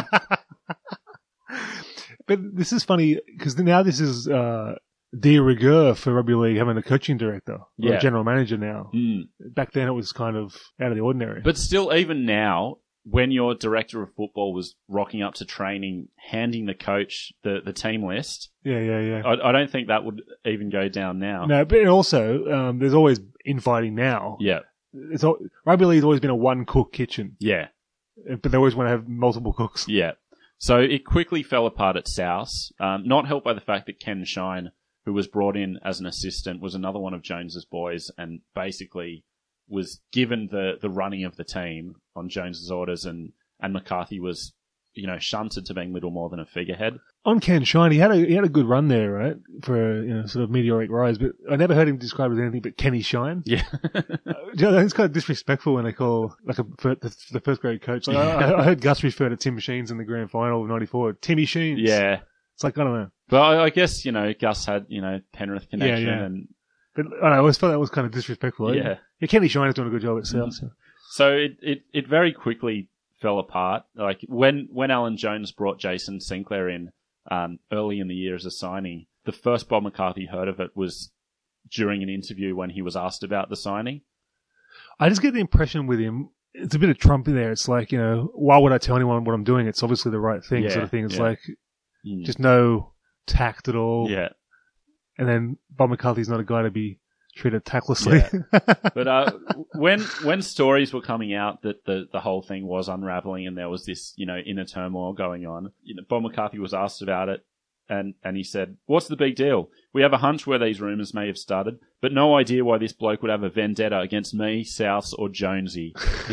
But this is funny because now this is uh, de rigueur for rugby league having a coaching director or Yeah. a general manager now. Mm. Back then it was kind of out of the ordinary. But still, even now, when your director of football was rocking up to training, handing the coach the, the team list, yeah, yeah, yeah. I, I don't think that would even go down now. No, but also um, there's always infighting now. Yeah, It's all, rugby league's always been a one cook kitchen, yeah, but they always want to have multiple cooks. yeah. So it quickly fell apart at Souths, um, not helped by the fact that Ken Shine, who was brought in as an assistant, was another one of Jones's boys and basically was given the, the running of the team on Jones's orders, and, and McCarthy was, you know, shunted to being little more than a figurehead. On Ken Shine, he had a he had a good run there, right, for a, you know, sort of meteoric rise. But I never heard him described as anything but Kenny Shine. Yeah. uh, you know, it's kind of disrespectful when they call like a for the, the first grade coach. Like I, I heard Gus refer to Tim Sheens in the grand final of ninety-four. Timmy Sheens. Yeah. It's like I don't know. But I, I guess, you know, Gus had, you know, Penrith connection Yeah, yeah. and But I, don't know, I always felt that was kind of disrespectful. Yeah. yeah. Kenny Shine is doing a good job at South. So. So it, it, it very quickly fell apart. Like when, when Alan Jones brought Jason Sinclair in um, early in the year as a signing, the first Bob McCarthy heard of it was during an interview when he was asked about the signing. I just get the impression with him, it's a bit of Trump in there. It's like, you know, why would I tell anyone what I'm doing? It's obviously the right thing, Yeah, sort of thing. It's yeah. like Mm. just no tact at all. Yeah. And then Bob McCarthy's not a guy to be treated tactlessly. Yeah. But uh, when when stories were coming out that the, the whole thing was unraveling and there was this, you know, inner turmoil going on, you know, Bob McCarthy was asked about it, and, and he said, what's the big deal? We have a hunch where these rumours may have started, but no idea why this bloke would have a vendetta against me, Souths, or Jonesy.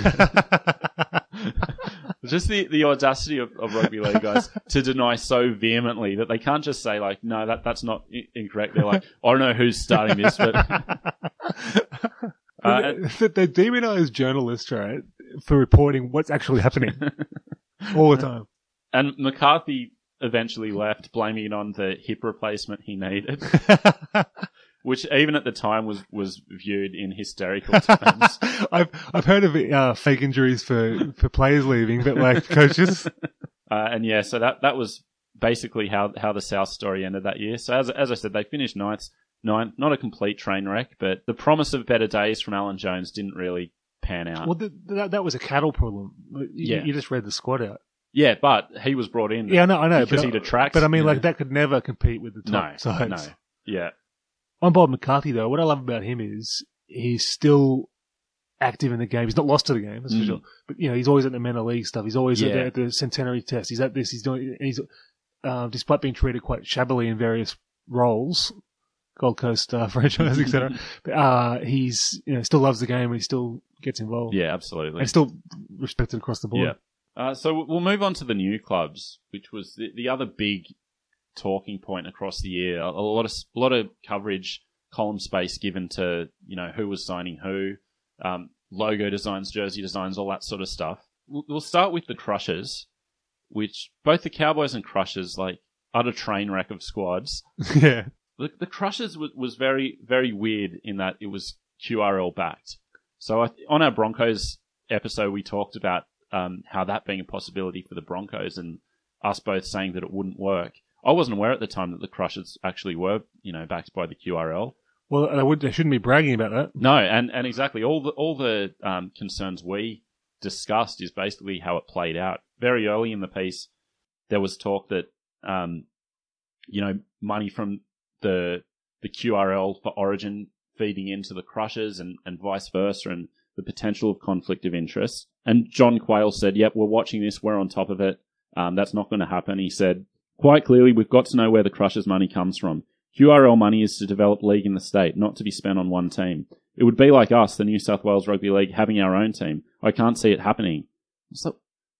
Just the, the audacity of, of rugby league guys to deny so vehemently that they can't just say, like, no, that that's not I- incorrect. They're like, I don't know who's starting this, but... uh, they, they demonize journalists, right, for reporting what's actually happening all the time. And McCarthy eventually left, blaming it on the hip replacement he needed, which even at the time was, was viewed in hysterical terms. I've I've heard of uh, fake injuries for, for players leaving, but like coaches. Uh, and yeah, so that that was basically how how the South story ended that year. So as as I said, they finished ninth, ninth, not a complete train wreck, but the promise of better days from Alan Jones didn't really pan out. Well, the, that that was a cattle problem. You, Yeah. you just read the squad out. Yeah, but he was brought in. Yeah, I know, I know, because but, he'd attract. But I mean, you like know. that could never compete with the top no, sides. no, yeah, On Bob McCarthy, though, what I love about him is he's still active in the game. He's not lost to the game, that's for Mm. sure. But, you know, he's always at the mental league stuff. He's always at, Yeah. the, at the centenary test. He's at this. He's doing. He's uh, despite being treated quite shabbily in various roles, Gold Coast uh, franchise, et cetera. But uh, he's you know still loves the game and he still gets involved. yeah, absolutely. and still respected across the board. Yeah. Uh, so we'll move on to the new clubs, which was the, the other big talking point across the year. A, a lot of a lot of coverage column space given to, you know, who was signing who, um, logo designs, jersey designs, all that sort of stuff. We'll, we'll start with the Crushers, which both the Cowboys and Crushers, like, utter train wreck of squads. Yeah. The, the Crushers was, was very, very weird in that it was Q R L backed. So I, on our Broncos episode, we talked about um, how that being a possibility for the Broncos and us both saying that it wouldn't work. I wasn't aware at the time that the Crushers actually were, you know, backed by the Q R L. Well, they, would, they shouldn't be bragging about that. No, and, and exactly. All the all the um, concerns we discussed is basically how it played out. Very early in the piece, there was talk that, um, you know, money from the the Q R L for Origin feeding into the Crushers and, and vice versa, and the potential of conflict of interest. And John Quayle said, yep, we're watching this, we're on top of it. Um, that's not going to happen. He said, quite clearly, we've got to know where the Crushers' money comes from. Q R L money is to develop league in the state, not to be spent on one team. It would be like us, the New South Wales Rugby League, having our own team. I can't see it happening. So,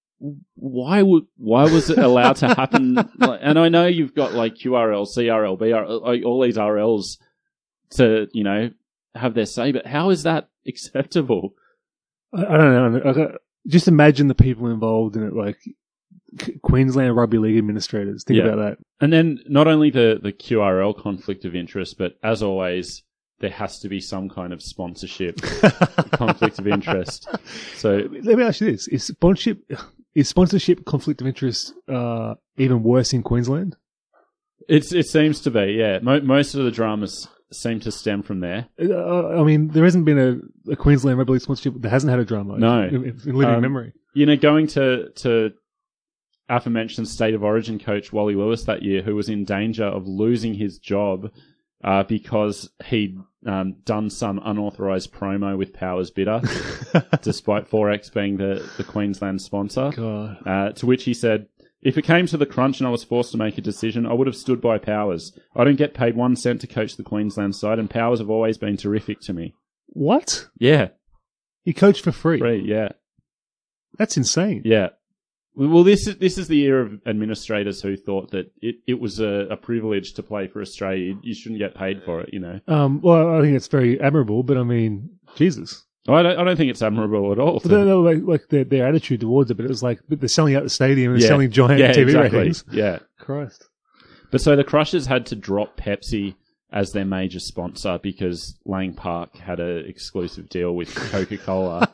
why would why was it allowed to happen? And I know you've got like Q R L, C R L, B R L, all these R Ls to, you know, have their say, but how is that acceptable? I, I don't know. I, just imagine the people involved in it, like Queensland Rugby League administrators. Think yeah. about that. And then not only the, the Q R L conflict of interest, but as always, there has to be some kind of sponsorship conflict of interest. So let me ask you this: Is sponsorship is sponsorship conflict of interest uh, even worse in Queensland? It's it seems to be. Yeah, Mo- most of the dramas seem to stem from there. Uh, I mean, there hasn't been a, a Queensland Rugby League sponsorship that hasn't had a drama. No, in, in living um, memory. You know, going to to aforementioned State of Origin coach Wally Lewis that year, who was in danger of losing his job uh, because he'd um, done some unauthorised promo with Powers Bitter, despite Forex being the, the Queensland sponsor. God. Uh, to which he said, if it came to the crunch and I was forced to make a decision, I would have stood by Powers. I don't get paid one cent to coach the Queensland side, and Powers have always been terrific to me. What? Yeah. He coached for free? Free, yeah. That's insane. Yeah. Well, this is this is the era of administrators who thought that it, it was a, a privilege to play for Australia. You shouldn't get paid for it, you know. Um, well, I think it's very admirable, but I mean, Jesus. I don't. I don't think it's admirable at all. But they, they were like, like their, their attitude towards it, but it was like they're selling out the stadium and yeah. selling giant yeah, T V exactly. ratings. Yeah, Christ. But so the Crushers had to drop Pepsi as their major sponsor because Lang Park had an exclusive deal with Coca-Cola.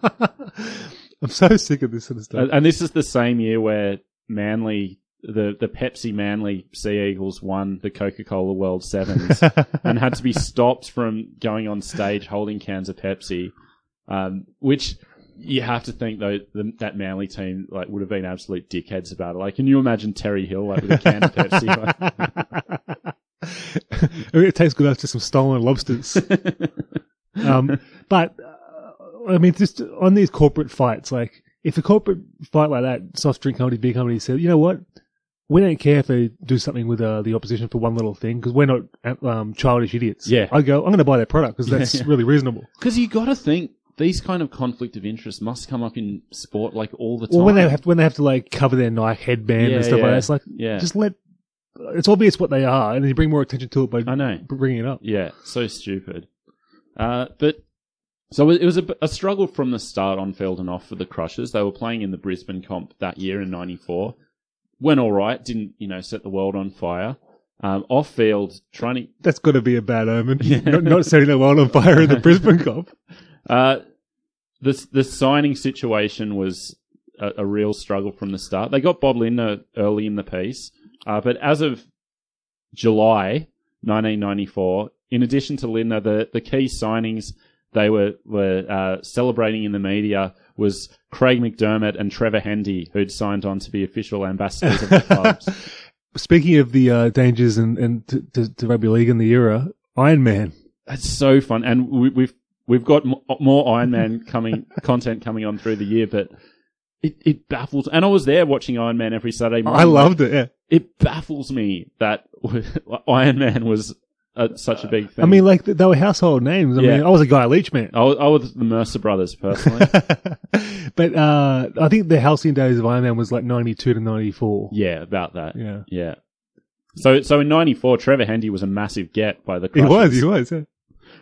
I'm so sick of this sort of stuff. And, and this is the same year where Manly, the, the Pepsi Manly Sea Eagles won the Coca-Cola World Sevens and had to be stopped from going on stage holding cans of Pepsi, um, which you have to think though the, that Manly team like would have been absolute dickheads about it. Like, can you imagine Terry Hill like with a can of Pepsi? I mean, it tastes good after some stolen lobsters. um, but. I mean, just on these corporate fights, like, if a corporate fight like that, soft drink company, beer company said, you know what, we don't care if they do something with uh, the opposition for one little thing, because we're not um, childish idiots. Yeah. I go, I'm going to buy their product, because that's Yeah, yeah. really reasonable. Because you got to think, these kind of conflict of interest must come up in sport, like, all the time. Well, when they have to, when they have to, like, cover their Nike headband Yeah, and stuff yeah, like that, it's like, yeah. just let, it's obvious what they are, and then you bring more attention to it by I know. bringing it up. Yeah, so stupid. Uh, but... So it was a, a struggle from the start on field and off for the Crushers. They were playing in the Brisbane comp that year in ninety-four. Went all right, didn't, you know, set the world on fire. Um, off field, trying to... That's got to be a bad omen. not, not setting the world on fire in the Brisbane comp. Uh, the, the signing situation was a, a real struggle from the start. They got Bob Lindner early in the piece, uh, but as of July nineteen ninety-four, in addition to Lindner, the, the key signings they were, were uh, celebrating in the media was Craig McDermott and Trevor Hendy, who'd signed on to be official ambassadors of the clubs. Speaking of the uh, dangers and, and to, to, to rugby league in the era, Iron Man. That's so fun. And we, we've we've got m- more Iron Man coming content coming on through the year, but it, it baffles. And I was there watching Iron Man every Saturday morning. I loved it, yeah. It baffles me that Iron Man was Uh, such a big thing. I mean, like, they were household names. I Yeah. mean, I was a Guy Leach man. I was, I was the Mercer brothers, personally. But uh, I think the halcyon days of Iron Man was like ninety-two to ninety-four. Yeah, about that. Yeah. Yeah. So so in ninety-four, Trevor Hendy was a massive get by the He Crushers. was, he was, yeah.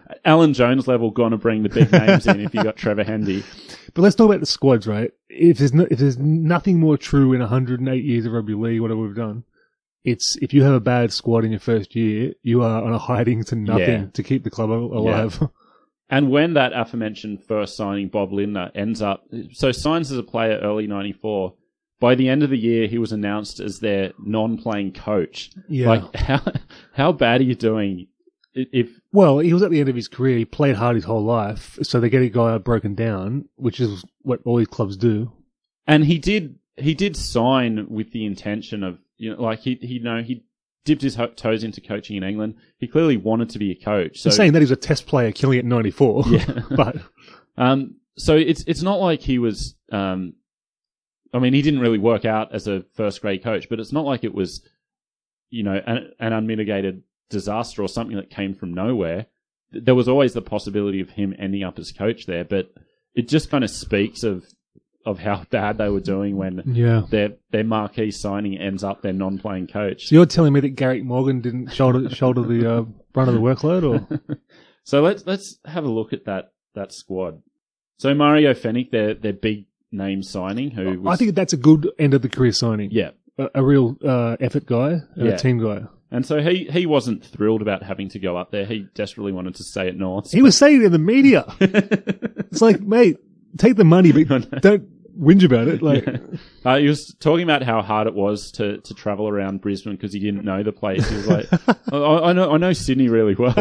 Alan Jones level going to bring the big names in if you got Trevor Hendy. But let's talk about the squads, right? If there's no, if there's nothing more true in one hundred eight years of rugby league, whatever we've done, it's if you have a bad squad in your first year, you are on a hiding to nothing Yeah. to keep the club al- alive. Yeah. And when that aforementioned first signing, Bob Lindner, ends up, so signs as a player early ninety-four, by the end of the year, he was announced as their non-playing coach. Yeah. Like, how how bad are you doing? If Well, he was at the end of his career. He played hard his whole life, so they get a guy broken down, which is what all these clubs do. and he did he did sign with the intention of, you know, like he he you know he dipped his ho- toes into coaching in England. He clearly wanted to be a coach. So I'm saying that he was a test player killing it in ninety-four. Yeah. but um, so it's it's not like he was. Um, I mean, he didn't really work out as a first grade coach, but it's not like it was, you know, an, an unmitigated disaster or something that came from nowhere. There was always the possibility of him ending up as coach there, but it just kind of speaks of of how bad they were doing when yeah. their their marquee signing ends up their non-playing coach. So you're telling me that Garrick Morgan didn't shoulder shoulder the uh, brunt of the workload, or So let's let's have a look at that that squad. So Mario Fennick, their their big name signing, who was, I think that's a good end of the career signing. yeah. a, a real uh, effort guy, and Yeah. a team guy. And so he, he wasn't thrilled about having to go up there. He desperately wanted to stay at North. He was saying it in the media. It's like, mate, take the money, but don't whinge about it. Like, Uh, he was talking about how hard it was to, to travel around Brisbane because he didn't know the place. He was like, I, I know I know Sydney really well.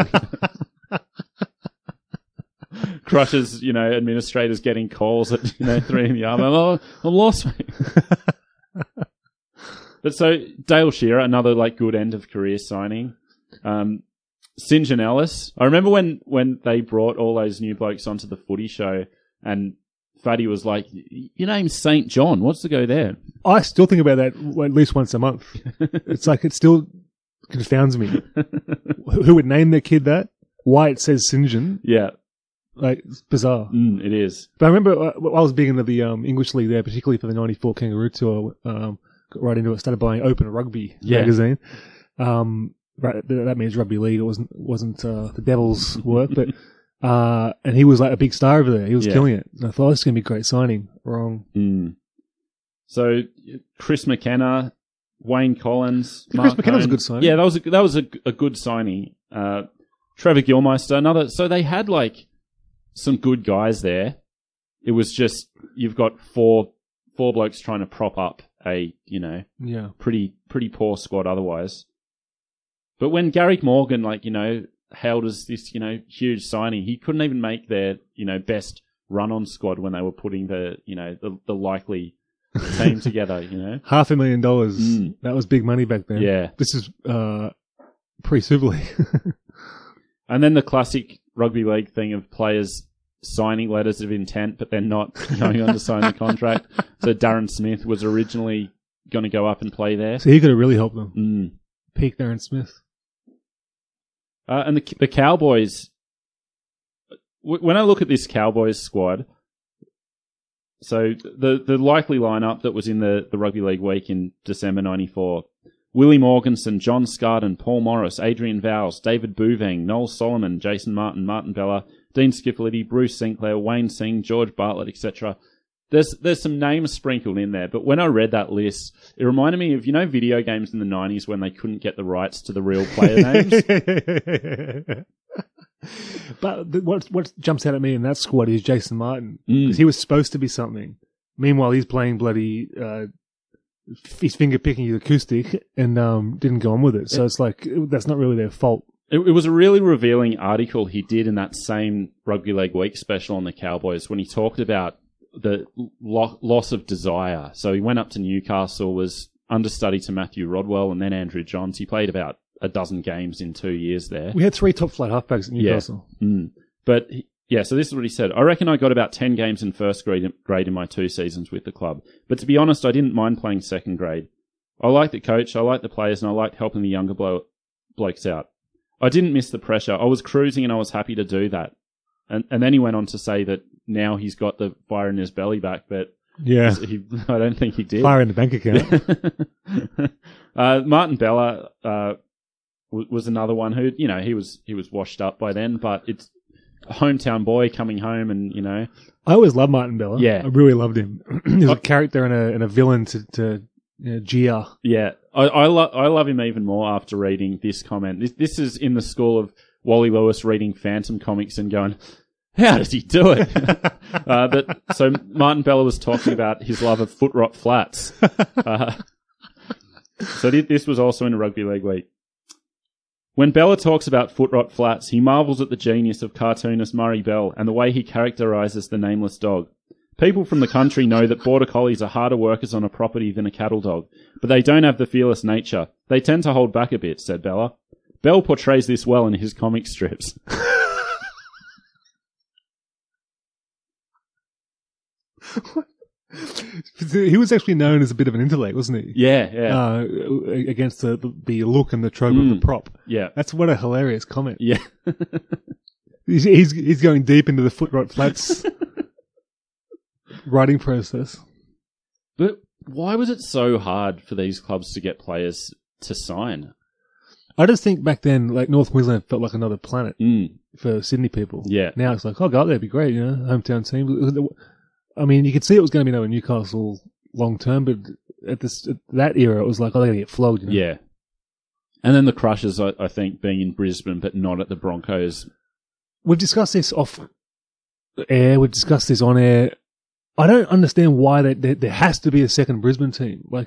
Crushes, you know, administrators getting calls at, you know, three in the arm. Oh, I'm lost, mate. But so Dale Shearer, another like good end of career signing. Um, St John Ellis. I remember when, when they brought all those new blokes onto the footy show and Faddy was like, your name's Saint John. What's to go there? I still think about that at least once a month. It's like, it still confounds me. Who would name their kid that? Why it says Saint John? Yeah, Like, it's bizarre. mm, it is. But I remember uh, I was big into the um, English League there, particularly for the ninety-four Kangaroo Tour. Um, got right into it, started buying Open Rugby Yeah. magazine. Um, right, th- that means rugby league. It wasn't wasn't uh, the Devil's work, but uh, and he was like a big star over there. He was Yeah. killing it. And I thought, oh, this is going to be a great signing. Wrong. Mm. So Chris McKenna, Wayne Collins, Chris Mark McKenna was a Cohn. good signing. Yeah, that was a, that was a, a good signing. Uh, Trevor Gilmeister, another. So they had like some good guys there. It was just you've got four four blokes trying to prop up a you know Yeah. pretty pretty poor squad otherwise. But when Garrick Morgan, like you know, hailed as this you know huge signing, he couldn't even make their you know best run on squad when they were putting the you know the, the likely team together. You know, Half a million dollars. Mm. That was big money back then. Yeah. This is uh, pre-Super League. and then the classic rugby league thing of players signing letters of intent, but they're not going on to sign the contract. So Darren Smith was originally going to go up and play there. So he could have really helped them. Mm. Peak Darren Smith. Uh, and the the Cowboys, w- when I look at this Cowboys squad, so the the likely lineup that was in the, the Rugby League week in December ninety-four, Willie Morganson, John Scarden, Paul Morris, Adrian Vowles, David Bouveng, Noel Solomon, Jason Martin, Martin Bella, Dean Skifflety, Bruce Sinclair, Wayne Singh, George Bartlett, et cetera. There's there's some names sprinkled in there, but when I read that list, it reminded me of, you know, video games in the nineties when they couldn't get the rights to the real player names? But the, what what jumps out at me in that squad is Jason Martin, Mm. because he was supposed to be something. Meanwhile, he's playing bloody, uh, he's finger picking his acoustic and um, didn't go on with it. So it's like that's not really their fault. It, it was a really revealing article he did in that same Rugby League Week special on the Cowboys when he talked about the lo- loss of desire. So he went up to Newcastle, was understudy to Matthew Rodwell and then Andrew Johns. He played about a dozen games in two years there. We had three top flight halfbacks at Newcastle. Yeah. Mm. But he, yeah, so this is what he said. I reckon I got about ten games in first grade, grade in my two seasons with the club. But to be honest, I didn't mind playing second grade. I liked the coach, I liked the players, and I liked helping the younger blo- blokes out. I didn't miss the pressure. I was cruising and I was happy to do that. And and then he went on to say that now he's got the fire in his belly back, but Yeah, he, I don't think he did. fire in the bank account. uh, Martin Bella uh, w- was another one who, you know, he was he was washed up by then, but it's hometown boy coming home and, you know. I always loved Martin Bella. Yeah. I really loved him. He was a character and a, and a villain to, to you know, jeer. Yeah. I, I, lo- I love him even more after reading this comment. This, this is in the school of Wally Lewis reading Phantom comics and going, how does he do it? uh, but so Martin Bella was talking about his love of foot rot flats. Uh, so this was also in a rugby league week. When Bella talks about foot rot flats, he marvels at the genius of cartoonist Murray Bell and the way he characterises the nameless dog. People from the country know that border collies are harder workers on a property than a cattle dog, but they don't have the fearless nature. They tend to hold back a bit, said Bella. Bell portrays this well in his comic strips. He was actually known as a bit of an intellect, wasn't he? Yeah, yeah. Uh, against the, the look and the trope mm. of the prop. Yeah. That's what a hilarious comment. Yeah. he's, he's he's going deep into the foot rot flats writing process. But why was it so hard for these clubs to get players to sign? I just think back then, like, North Queensland felt like another planet mm. for Sydney people. Yeah. Now it's like, oh, God, that'd be great, you know, hometown team. I mean, you could see it was going to be no Newcastle long term, but at this at that era, it was like, oh, they're going to get flogged. You know? Yeah. And then the Crushers, I, I think, being in Brisbane, but not at the Broncos. We've discussed this off air. We've discussed this on air. I don't understand why they, they, there has to be a second Brisbane team. Like,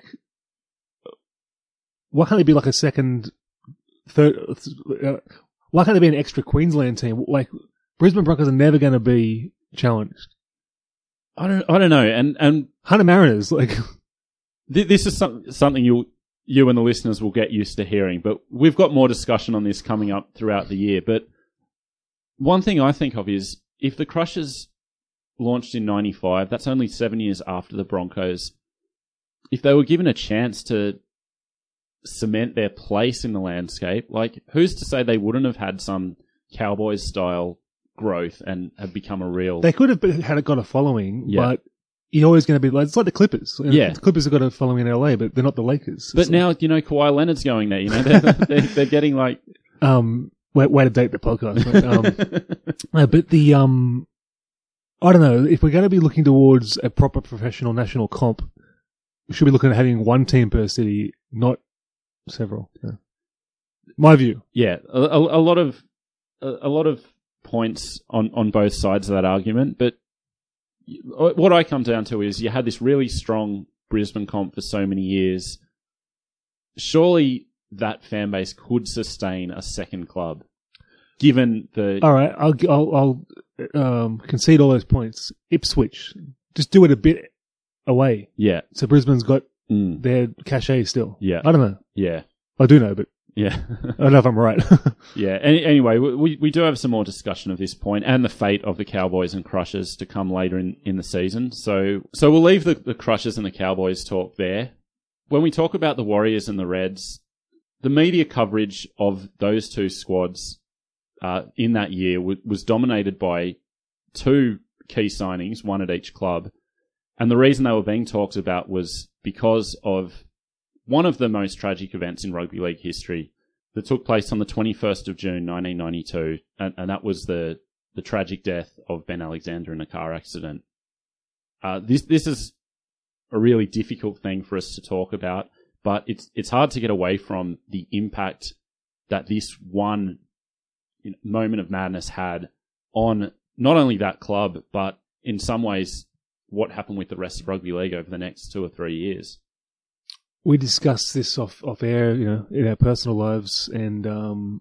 why can't it be like a second, third? Uh, why can't there be an extra Queensland team? Like, Brisbane Broncos are never going to be challenged. I don't, I don't know. And, and Hunter Mariners, like, th- this is some, something you, you and the listeners will get used to hearing, but we've got more discussion on this coming up throughout the year. But one thing I think of is if the Crushers launched in ninety-five, that's only seven years after the Broncos. If they were given a chance to cement their place in the landscape, like, who's to say they wouldn't have had some Cowboys style growth and have become a real... They could have been, had it got a following, yeah. but you're always going to be like, it's like the Clippers. Yeah. The Clippers have got a following in L A, but they're not the Lakers. But it's now, like, you know, Kawhi Leonard's going there, you know, they're, they're, they're getting like... Um, way, way to date the podcast. Right? Um, no, but the, um, I don't know, if we're going to be looking towards a proper professional national comp, we should be looking at having one team per city, not several. Yeah. My view. Yeah, a, a, a lot of, a, a lot of points on, on both sides of that argument, but what I come down to is you had this really strong Brisbane comp for so many years. Surely that fan base could sustain a second club, given the... All right, I'll, I'll, I'll um, concede all those points. Ipswich, just do it a bit away. Yeah. So Brisbane's got mm. their cachet still. Yeah. I don't know. Yeah. I do know, but... Yeah. I don't know if I'm right. Yeah. Any, anyway, we we do have some more discussion of this point and the fate of the Cowboys and Crushers to come later in, in the season. So so we'll leave the, the Crushers and the Cowboys talk there. When we talk about the Warriors and the Reds, the media coverage of those two squads uh, in that year w- was dominated by two key signings, one at each club. And the reason they were being talked about was because of one of the most tragic events in rugby league history that took place on the twenty-first of June, nineteen ninety-two, and, and that was the, the tragic death of Ben Alexander in a car accident. Uh, this this is a really difficult thing for us to talk about, but it's it's hard to get away from the impact that this one you know, moment of madness had on not only that club, but in some ways what happened with the rest of rugby league over the next two or three years. We discussed this off, off air, you know, in our personal lives, and um,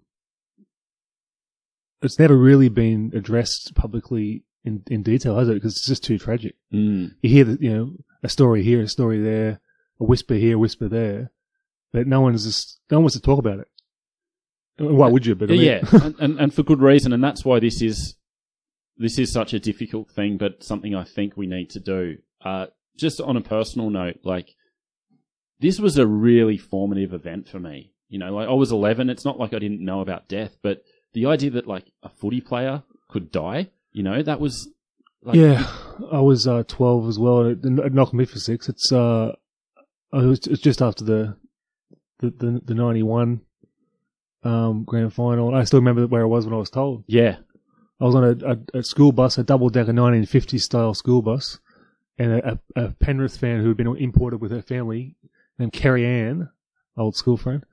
it's never really been addressed publicly in, in detail, has it? Because it's just too tragic. Mm. You hear that, you know, a story here, a story there, a whisper here, a whisper there, but no one's just, no one wants to talk about it. Why would you? But I mean, yeah, and, and and for good reason, and that's why this is this is such a difficult thing, but something I think we need to do. Uh, just on a personal note, like. This was a really formative event for me. You know, like I was eleven. It's not like I didn't know about death, but the idea that like a footy player could die, you know, that was. Like, yeah, I was uh, twelve as well. It, it knocked me for six. It's uh, it was, it was just after the the the, the ninety-one um, grand final. I still remember where I was when I was told. Yeah, I was on a, a, a school bus, a double-decker nineteen fifties style school bus, and a, a, a Penrith fan who had been imported with her family, named Kerry Ann, old school friend.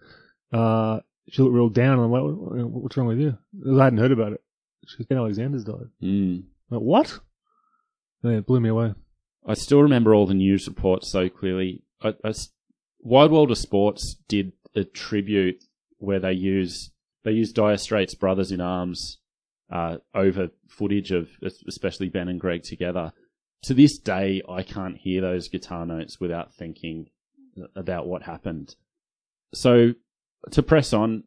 Uh, she looked real down. I'm like, what's wrong with you? I hadn't heard about it. She goes, Ben Alexander's died. Mm. I'm like, what? Yeah, it blew me away. I still remember all the news reports so clearly. I, I, Wide World of Sports did a tribute where they use they used Dire Straits' Brothers in Arms uh, over footage of especially Ben and Greg together. To this day, I can't hear those guitar notes without thinking about what happened. So, to press on,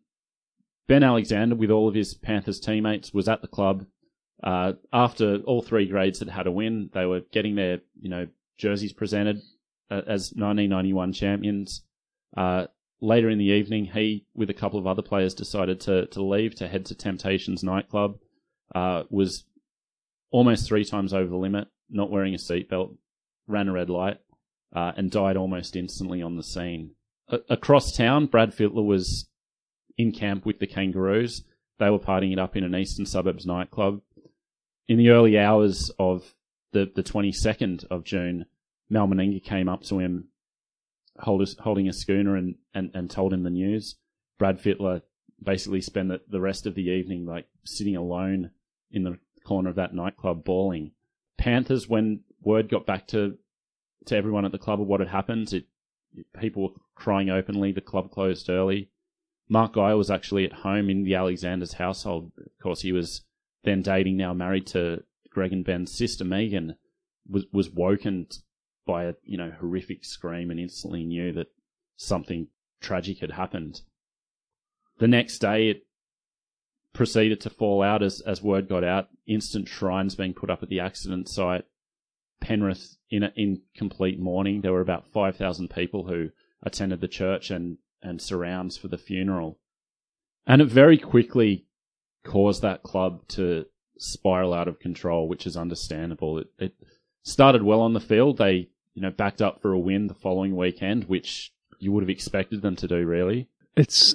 Ben Alexander, with all of his Panthers teammates, was at the club. Uh, after all three grades had had a win, they were getting their, you know, jerseys presented uh, as nineteen ninety-one champions. Uh, later in the evening, he, with a couple of other players, decided to, to leave to head to Temptations nightclub. Uh, was almost three times over the limit, not wearing a seatbelt, ran a red light, uh, and died almost instantly on the scene. A- across town, Brad Fittler was in camp with the Kangaroos. They were partying it up in an eastern suburbs nightclub. In the early hours of the, the twenty-second of June, Mal Meninga came up to him hold, holding a schooner and, and, and told him the news. Brad Fittler basically spent the, the rest of the evening like sitting alone in the corner of that nightclub bawling. Panthers, when word got back to to everyone at the club of what had happened, it, it, people were crying openly. The club closed early. Mark Guy was actually at home in the Alexander's household. Of course, he was then dating, now married to Greg and Ben's sister, Megan, was, was woken by a, you know, horrific scream and instantly knew that something tragic had happened. The next day, it proceeded to fall out as, as word got out. Instant shrines being put up at the accident site. Penrith in a, in complete mourning. There were about five thousand people who attended the church and, and surrounds for the funeral. And it very quickly caused that club to spiral out of control, which is understandable. It, it started well on the field. They, you know, backed up for a win the following weekend, which you would have expected them to do, really. It's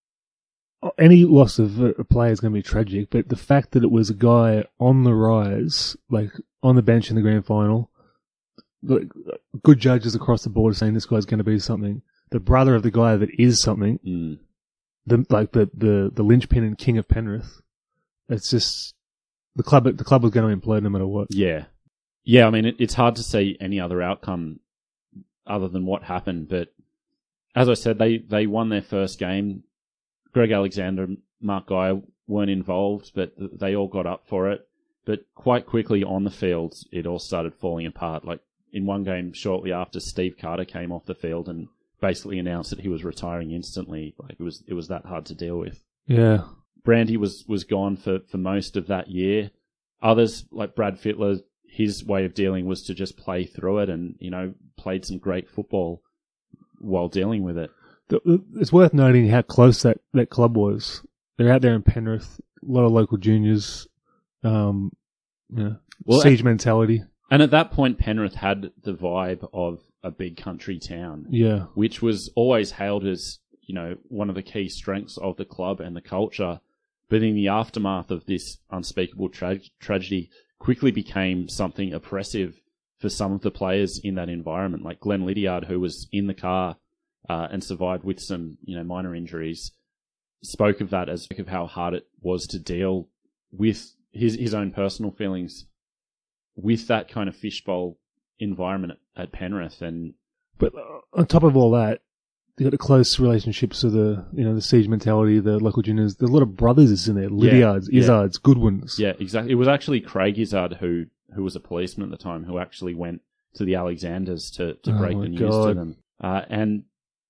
any loss of a player is going to be tragic, but the fact that it was a guy on the rise, like on the bench in the grand final, like, good judges across the board are saying this guy's going to be something. The brother of the guy that is something, mm. the like the, the, the linchpin and king of Penrith. It's just the club. The club was going to implode no matter what. Yeah, yeah. I mean, it, it's hard to see any other outcome other than what happened. But as I said, they they won their first game. Greg Alexander, Mark Guy weren't involved, but they all got up for it. But quite quickly on the field, it all started falling apart. Like in one game, shortly after, Steve Carter came off the field and basically announced that he was retiring instantly. Like it was, it was that hard to deal with. Yeah. Brandy was, was gone for, for most of that year. Others, like Brad Fittler, his way of dealing was to just play through it and, you know, played some great football while dealing with it. It's worth noting how close that, that club was. They're out there in Penrith, a lot of local juniors, um, yeah, well, siege and, mentality. And at that point, Penrith had the vibe of a big country town. Yeah. Which was always hailed as, you know, one of the key strengths of the club and the culture. But in the aftermath of this unspeakable tra- tragedy, quickly became something oppressive for some of the players in that environment, like Glenn Lydiard, who was in the car uh, and survived with some, you know, minor injuries, spoke of that as of how hard it was to deal with his his own personal feelings with that kind of fishbowl environment at, at Penrith. And but on top of all that, you got the close relationships of the, you know, the siege mentality, the local juniors. There's a lot of brothers in there, Lydiards, yeah, Izzards, yeah. Goodwins. Yeah, exactly. It was actually Craig Izzard who who was a policeman at the time who actually went to the Alexanders to, to oh break the news God. to them. Uh, and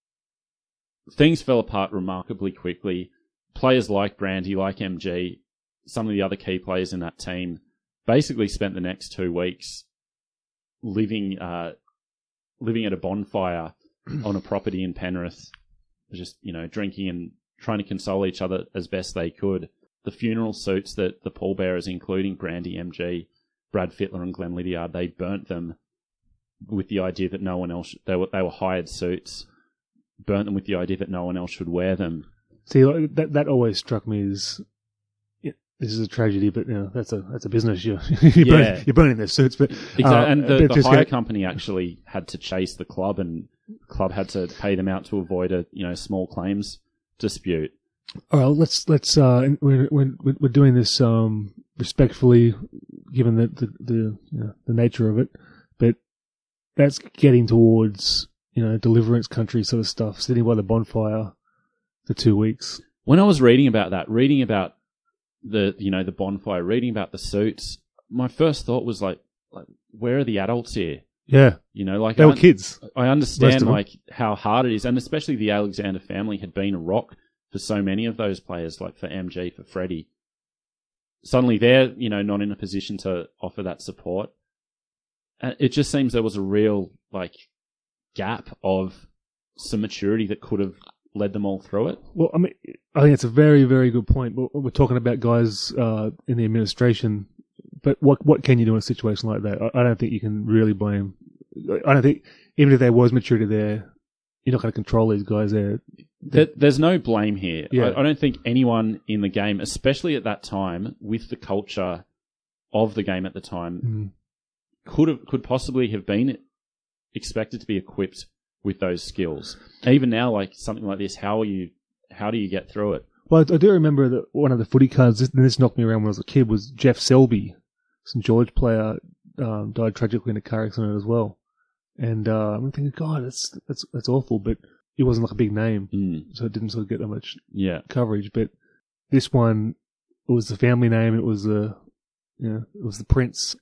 things fell apart remarkably quickly. Players like Brandy, like M G, some of the other key players in that team basically spent the next two weeks living uh, living at a bonfire on a property in Penrith, just, you know, drinking and trying to console each other as best they could. The funeral suits that the pallbearers, including Brandy, M G, Brad Fittler and Glenn Lydiard, they burnt them with the idea that no one else, they were, they were hired suits, burnt them with the idea that no one else should wear them. See, that that always struck me as this is a tragedy, but you know, that's a that's a business. You're you're, Yeah. burning, you're burning their suits, but Exactly. uh, and the, but the just hire get- company actually had to chase the club, and the club had to pay them out to avoid a you know small claims dispute. All right, let's let's uh, we're we're we're doing this um respectfully, given the the the, you know, the nature of it, but that's getting towards you know deliverance country sort of stuff, sitting by the bonfire for two weeks. When I was reading about that, reading about the you know the bonfire, reading about the suits, my first thought was like, like where are the adults here? Yeah, You know, like they I, were kids. I Most understand of them. like how hard it is, and especially the Alexander family had been a rock for so many of those players, like for M G, for Freddie. Suddenly they're you know not in a position to offer that support. And it just seems there was a real like gap of some maturity that could have led them all through it. Well, I mean, I think it's a very, very good point. We're, we're talking about guys uh, in the administration, but what what can you do in a situation like that? I, I don't think you can really blame. I don't think even if there was maturity there, you're not going to control these guys. There, There, there's no blame here. Yeah. I, I don't think anyone in the game, especially at that time, with the culture of the game at the time, mm. could have could possibly have been expected to be equipped with those skills. Even now, like something like this, how are you? How do you get through it? Well, I do remember that one of the footy cards, this, this knocked me around when I was a kid, was Jeff Selby, Saint George player, um, died tragically in a car accident as well. And uh, I'm thinking, God, that's that's that's awful, but he wasn't like a big name, Mm, so it didn't sort of get that much yeah, coverage. But this one, it was the family name, it was the, you know, it was the prince.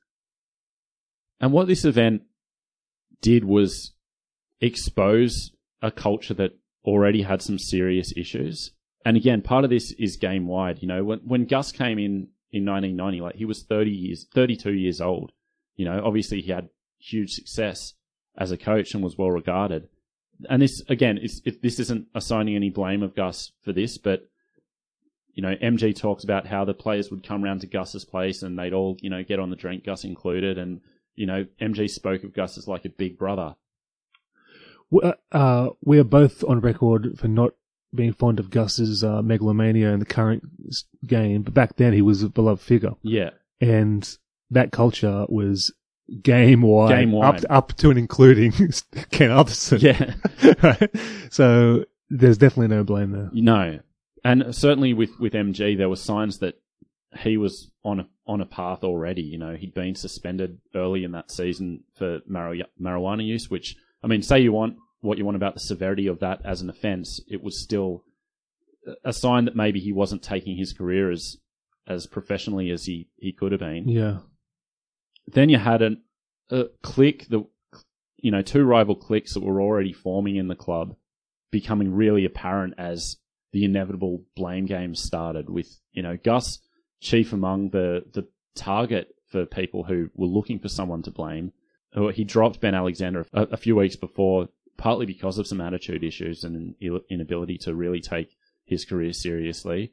and what this event did was expose a culture that already had some serious issues. And again, part of this is game wide. You know, when when Gus came in in nineteen ninety, like he was thirty years, thirty-two years old. You know, obviously he had huge success as a coach and was well regarded. And this again, is if this isn't assigning any blame of Gus for this, but you know, M G talks about how the players would come round to Gus's place and they'd all you know get on the drink, Gus included, and you know, M G spoke of Gus as like a big brother. We- Uh, we are both on record for not being fond of Gus's uh, megalomania in the current s- game, but back then he was a beloved figure, Yeah, and that culture was game wide, Game wide. up up to and including Ken Otherson. yeah. Right? So there's definitely no blame there. No, and certainly with, with M G, there were signs that he was on a on a path already. You know, he'd been suspended early in that season for mari- marijuana use. Which, I mean, say you want what you want about the severity of that as an offence, it was still a sign that maybe he wasn't taking his career as as professionally as he, he could have been. Yeah, Then you had an, a clique, the you know, two rival cliques that were already forming in the club, becoming really apparent as the inevitable blame game started. With you know Gus chief among the the target for people who were looking for someone to blame. Uh, He dropped Ben Alexander a, a few weeks before, partly because of some attitude issues and an ill- inability to really take his career seriously.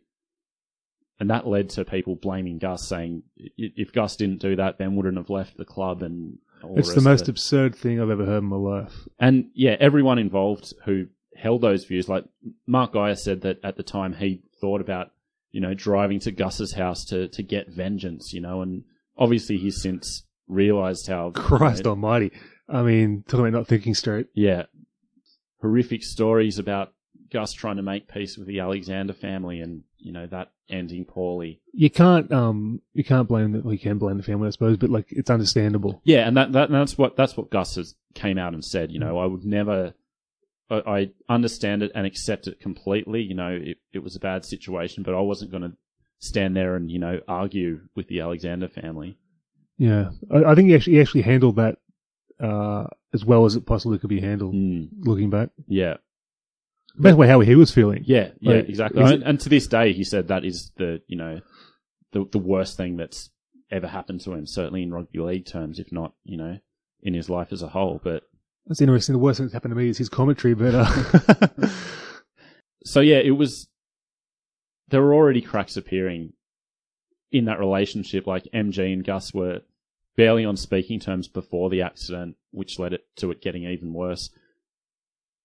And that led to people blaming Gus, saying i- if Gus didn't do that, Ben wouldn't have left the club. And all it's the, the rest of most it. absurd thing I've ever heard in my life. And yeah, everyone involved who held those views, like Mark Geyer said that at the time he thought about, you know, driving to Gus's house to, to get vengeance, you know, and obviously he's since realised how... Christ you know, almighty. I mean, talking about not thinking straight. yeah. Horrific stories about Gus trying to make peace with the Alexander family and, you know, that ending poorly. You can't, um, you can't blame the, well, you can blame the family, I suppose, but like, it's understandable. Yeah, and that, that that's what that's what Gus has came out and said. You know, I would never. I, I understand it and accept it completely. You know, it, it was a bad situation, but I wasn't going to stand there and you know argue with the Alexander family. Yeah. I, I think he actually, he actually handled that, uh, as well as it possibly could be handled, Mm, looking back. yeah, Basically how he was feeling. yeah, yeah, Like, exactly. is And, it- and to this day, he said that is the you know the the worst thing that's ever happened to him. Certainly in rugby league terms, if not you know in his life as a whole. But That's interesting. The worst thing that's happened to me is his commentary, but, uh, so yeah, it was. There were already cracks appearing in that relationship. Like M G and Gus were barely on speaking terms before the accident, which led it to it getting even worse.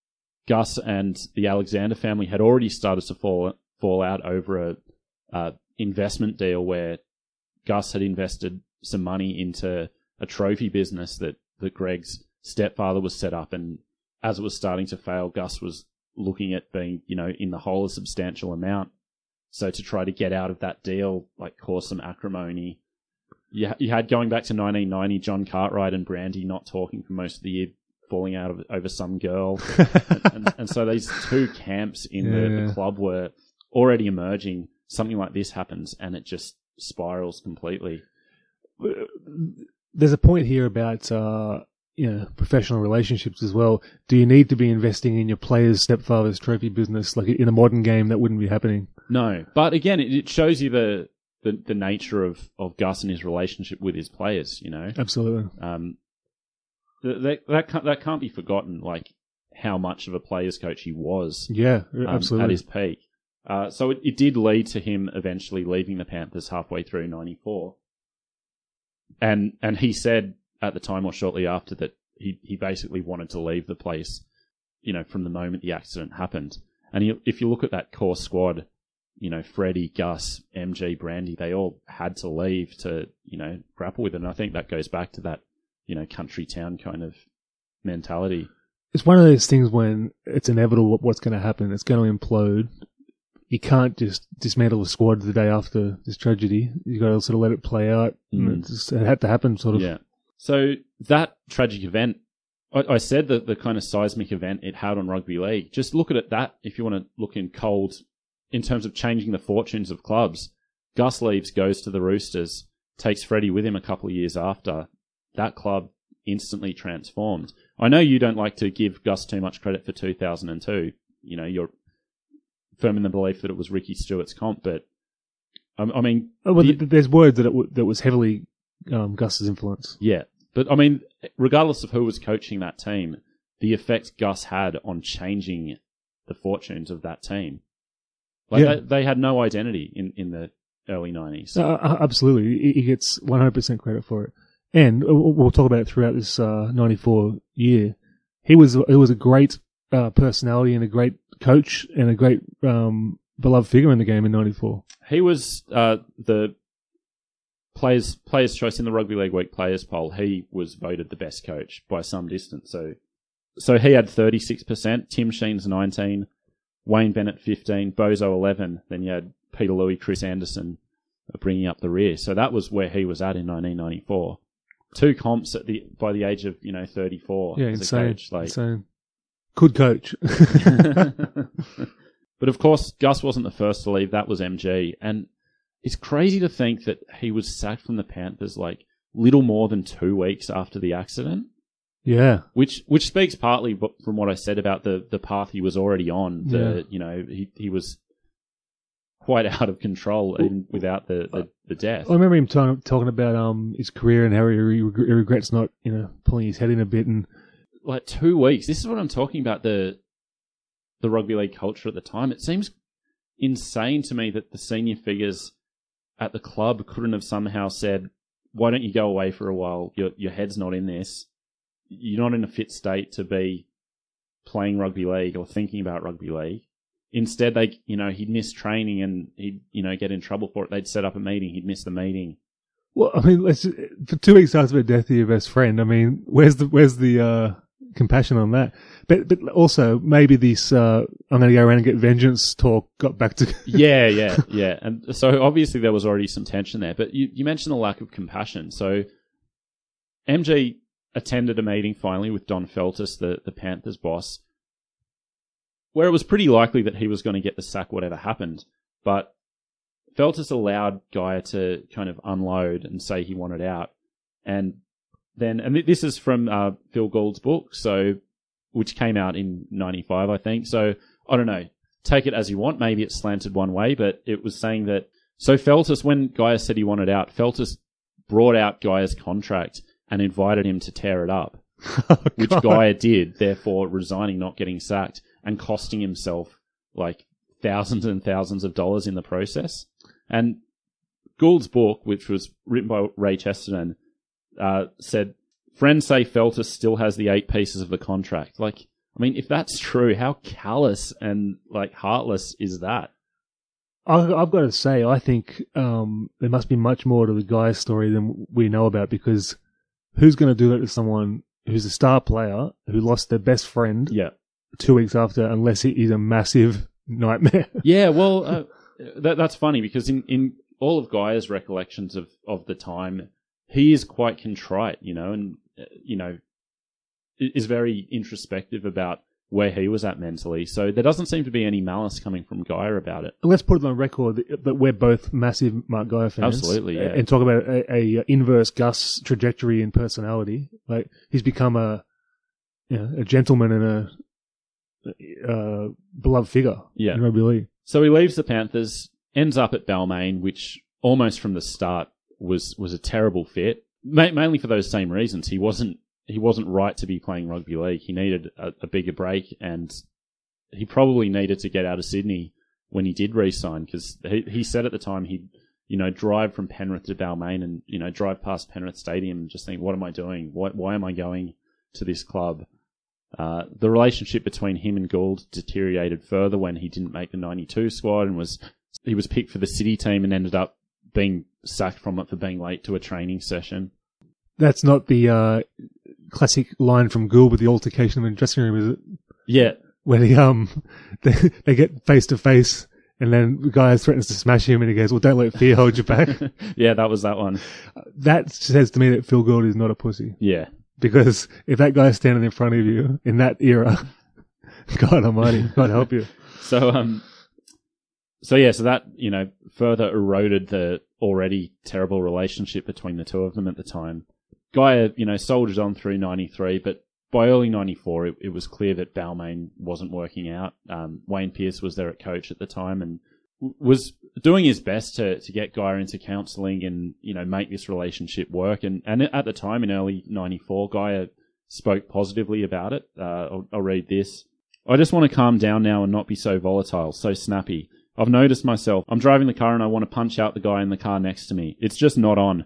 Gus and the Alexander family had already started to fall fall out over a uh, investment deal where Gus had invested some money into a trophy business that, that Greg's stepfather was set up, and as it was starting to fail, Gus was looking at being, you know, in the hole a substantial amount. So to try to get out of that deal, like, caused some acrimony. You, you had, going back to nineteen ninety, John Cartwright and Brandy not talking for most of the year, falling out of, over some girl. and, and, and so these two camps in yeah, the, yeah. the club were already emerging. Something like this happens and it just spirals completely. There's a point here about uh, you know, professional relationships as well. Do you need to be investing in your players' stepfather's trophy business? Like, in a modern game, that wouldn't be happening. No. But again, it, it shows you the, the, the nature of, of Gus and his relationship with his players, you know? Absolutely. Um, that, that, can't, that can't be forgotten, like, how much of a players' coach he was. Yeah, um, absolutely. At his peak. Uh, so it, it did lead to him eventually leaving the Panthers halfway through ninety-four. And and he said at the time or shortly after that he, he basically wanted to leave the place, you know, from the moment the accident happened. And he, if you look at that core squad, you know, Freddie, Gus, M G, Brandy, they all had to leave to, you know, grapple with it. And I think that goes back to that, you know, country town kind of mentality. It's one of those things when it's inevitable what's going to happen. It's going to implode. You can't just dismantle the squad the day after this tragedy. You've got to sort of let it play out. Mm. It, just, it had to happen, sort of. Yeah. So that tragic event, I, I said that the kind of seismic event it had on rugby league, just look at it that, if you want to look in cold, in terms of changing the fortunes of clubs. Gus leaves, goes to the Roosters, takes Freddie with him a couple of years after. That club instantly transformed. I know you don't like to give Gus too much credit for two thousand two. You know, you're firm in the belief that it was Ricky Stewart's comp, but um, I mean... Oh, well, the, there's word that it w- that was heavily um, Gus's influence. Yeah, but I mean, regardless of who was coaching that team, the effect Gus had on changing the fortunes of that team. Like yeah. they, they had no identity in, in the early nineties. Uh, absolutely. He gets one hundred percent credit for it. And we'll talk about it throughout this uh, ninety-four year. He was, he was a great uh, personality and a great coach and a great um, beloved figure in the game in ninety-four. He was uh, the players players' choice in the Rugby League Week players poll. He was voted the best coach by some distance. So, so he had thirty-six percent. Tim Sheen's nineteen, Wayne Bennett fifteen, Bozo eleven. Then you had Peter Louis, Chris Anderson bringing up the rear. So that was where he was at in nineteen ninety-four. Two comps at the by the age of you know thirty-four. Yeah, as insane. A coach. Like, insane. Good coach. But of course, Gus wasn't the first to leave. That was M G. And it's crazy to think that he was sacked from the Panthers like little more than two weeks after the accident. Yeah. Which which speaks partly from what I said about the, the path he was already on. The Yeah. you know, he, he was quite out of control even without the, the, the death. I remember him talking talking about um his career and how he, re- he regrets not, you know, pulling his head in a bit and like two weeks. This is what I'm talking about, the the rugby league culture at the time. It seems insane to me that the senior figures at the club couldn't have somehow said, why don't you go away for a while? Your your head's not in this. You're not in a fit state to be playing rugby league or thinking about rugby league. Instead, they, you know, he'd miss training and he'd, you know, get in trouble for it. They'd set up a meeting. He'd miss the meeting. Well, I mean, let's just, for two weeks after the death of your best friend, I mean, where's the where's the uh, compassion on that? But but also maybe this uh, I'm going to go around and get vengeance talk got back to yeah yeah yeah, and so obviously there was already some tension there. But you you mentioned the lack of compassion. So M G attended a meeting finally with Don Feltus, the the Panthers boss, where it was pretty likely that he was going to get the sack whatever happened, but Feltus allowed Gaia to kind of unload and say he wanted out. And then, and this is from uh, Phil Gould's book, so which came out in ninety-five, I think. So, I don't know. Take it as you want. Maybe it's slanted one way, but it was saying that... So Feltus, when Gaia said he wanted out, Feltus brought out Gaia's contract and invited him to tear it up, oh, which Gaia did, therefore resigning, not getting sacked, and costing himself, like, thousands and thousands of dollars in the process. And Gould's book, which was written by Ray Chesterton, uh, said, friends say Feltus still has the eight pieces of the contract. Like, I mean, if that's true, how callous and, like, heartless is that? I, I've got to say, I think um, there must be much more to the guy's story than we know about, because who's going to do that to someone who's a star player who lost their best friend Yeah. two weeks after, unless he is a massive nightmare? Yeah, well, uh, that, that's funny because in, in all of Gaia's recollections of, of the time, he is quite contrite, you know, and, uh, you know, is very introspective about where he was at mentally. So there doesn't seem to be any malice coming from Gaia about it. Let's put it on record that, that we're both massive Mark Gaia fans. Absolutely, yeah. And talk about a, a inverse Gus trajectory in personality. Like, he's become a, you know, a gentleman and a uh, beloved figure Yeah. in rugby league. So he leaves the Panthers, ends up at Balmain, which almost from the start was, was a terrible fit, Ma- mainly for those same reasons. He wasn't He wasn't right to be playing rugby league. He needed a, a bigger break, and he probably needed to get out of Sydney when he did re-sign, because he, he said at the time he'd, you know, drive from Penrith to Balmain and, you know, drive past Penrith Stadium and just think, what am I doing? Why, why am I going to this club? Uh, the relationship between him and Gould deteriorated further when he didn't make the ninety-two squad and was he was picked for the City team and ended up being sacked from it for being late to a training session. That's not the uh, classic line from Gould with the altercation in the dressing room, is it? Yeah. When he, um, they, they get face to face, and then the guy threatens to smash him, and he goes, "Well, don't let fear hold you back." Yeah, that was that one. That says to me that Phil Gould is not a pussy. Yeah. Because if that guy's standing in front of you in that era, God almighty, God help you. So, um, so yeah, so that, you know, further eroded the already terrible relationship between the two of them at the time. Gaia, you know, soldiered on through ninety-three, but by early ninety-four, it, it was clear that Balmain wasn't working out. Um, Wayne Pearce was there at coach at the time and w- was doing his best to, to get Gaia into counselling and, you know, make this relationship work. And, and at the time, in early ninety-four, Gaia spoke positively about it. Uh, I'll, I'll read this. "I just want to calm down now and not be so volatile, so snappy. I've noticed myself. I'm driving the car and I want to punch out the guy in the car next to me. It's just not on."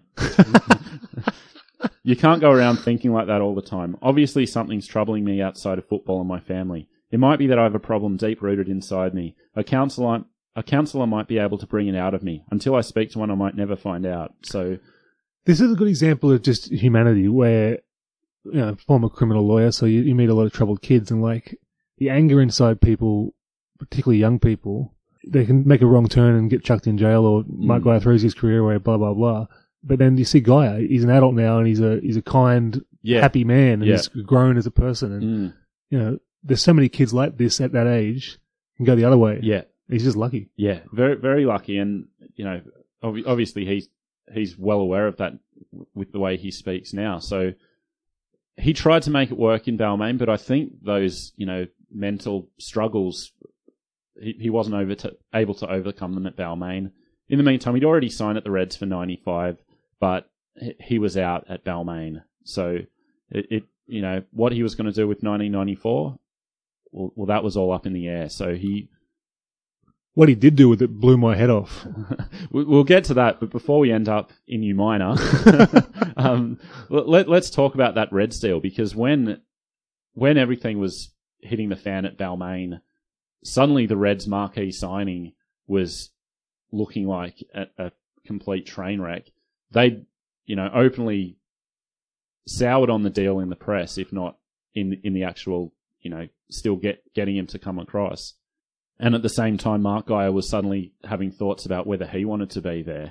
"You can't go around thinking like that all the time. Obviously, something's troubling me outside of football and my family. It might be that I have a problem deep-rooted inside me. A counsellor, a counsellor might be able to bring it out of me. Until I speak to one, I might never find out." So, this is a good example of just humanity, where, you know, former criminal lawyer, so you, you meet a lot of troubled kids, and like the anger inside people, particularly young people, they can make a wrong turn and get chucked in jail, or Mark Gaia throws his career away, blah blah blah. But then you see Gaia, he's an adult now, and he's a he's a kind, yeah. happy man, and Yeah. he's grown as a person. And Mm. you know, there's so many kids like this at that age can go the other way. yeah, He's just lucky. yeah, very, very lucky. And, you know, ob- obviously he's, he's well aware of that with the way he speaks now. So he tried to make it work in Balmain, but I think those, you know, mental struggles, he, he wasn't over to, able to overcome them at Balmain. In the meantime, he'd already signed at the Reds for ninety-five, but he was out at Balmain. So it, it you know, what he was going to do with nineteen ninety-four, well, well, that was all up in the air. So he, What he did do with it blew my head off. we'll get to that, but before we end up in U Minor, um, let, let's talk about that Reds deal, because when when everything was hitting the fan at Balmain, suddenly the Reds marquee signing was looking like a, a complete train wreck. They, you know, openly soured on the deal in the press, if not in in the actual, you know, still get getting him to come across. And at the same time, Mark Gaia was suddenly having thoughts about whether he wanted to be there.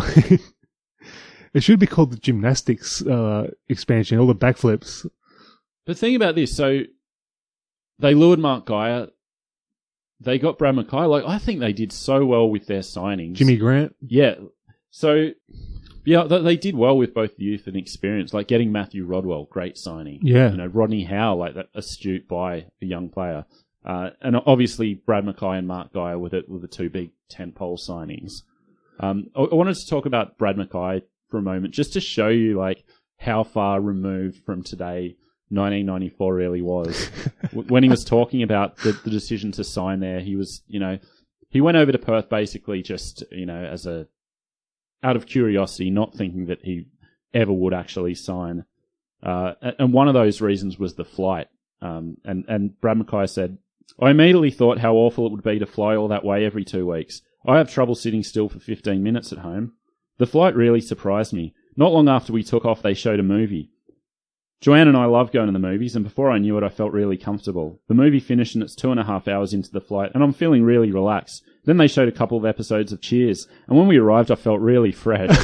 It should be called the gymnastics uh, expansion, all the backflips. But think about this. So they lured Mark Gaia. They got Brad Mackay. Like, I think they did so well with their signings. Jimmy Grant. Yeah. So, yeah, they did well with both youth and experience. Like getting Matthew Rodwell, great signing. Yeah. You know, Rodney Howe, like that astute buy, a young player. Uh, and obviously Brad Mackay and Mark Gaia were the, were the two big tentpole signings. Um, I, I wanted to talk about Brad Mackay for a moment, just to show you like how far removed from today nineteen ninety-four really was. When he was talking about the, the decision to sign there, he was, you know, he went over to Perth basically just, you know, as a, out of curiosity, not thinking that he ever would actually sign. Uh, and one of those reasons was the flight. Um, and, and Brad Mackay said, "I immediately thought how awful it would be to fly all that way every two weeks. I have trouble sitting still for fifteen minutes at home. The flight really surprised me. Not long after we took off, they showed a movie. Joanne and I love going to the movies, and before I knew it, I felt really comfortable. The movie finished and it's two and a half hours into the flight, and I'm feeling really relaxed. Then they showed a couple of episodes of Cheers, and when we arrived, I felt really fresh.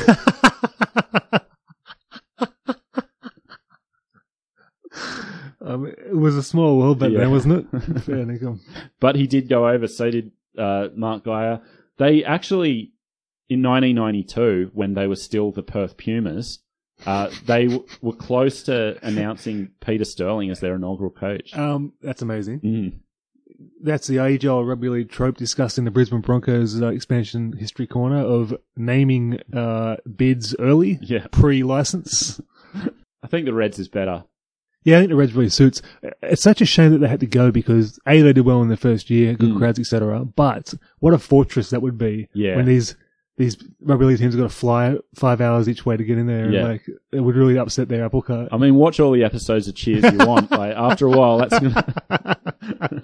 um, it was a small world back Yeah. then, wasn't it? Fair income. But he did go over, so did uh, Mark Geyer. They actually, in nineteen ninety-two, when they were still the Perth Pumas, uh, they w- were close to announcing Peter Sterling as their inaugural coach. Um, that's amazing. Mm. That's the age-old rugby league trope discussed in the Brisbane Broncos uh, expansion history corner of naming uh, bids early, Yeah. pre-license. I think the Reds is better. Yeah, I think the Reds really suits. It's such a shame that they had to go because A, they did well in their first year, good Mm. crowds, et cetera. But what a fortress that would be Yeah. when these these rugby league teams got to fly five hours each way to get in there. Yeah. Like it would really upset their apple cart. I mean, watch all the episodes of Cheers you want. Like, after a while, that's gonna...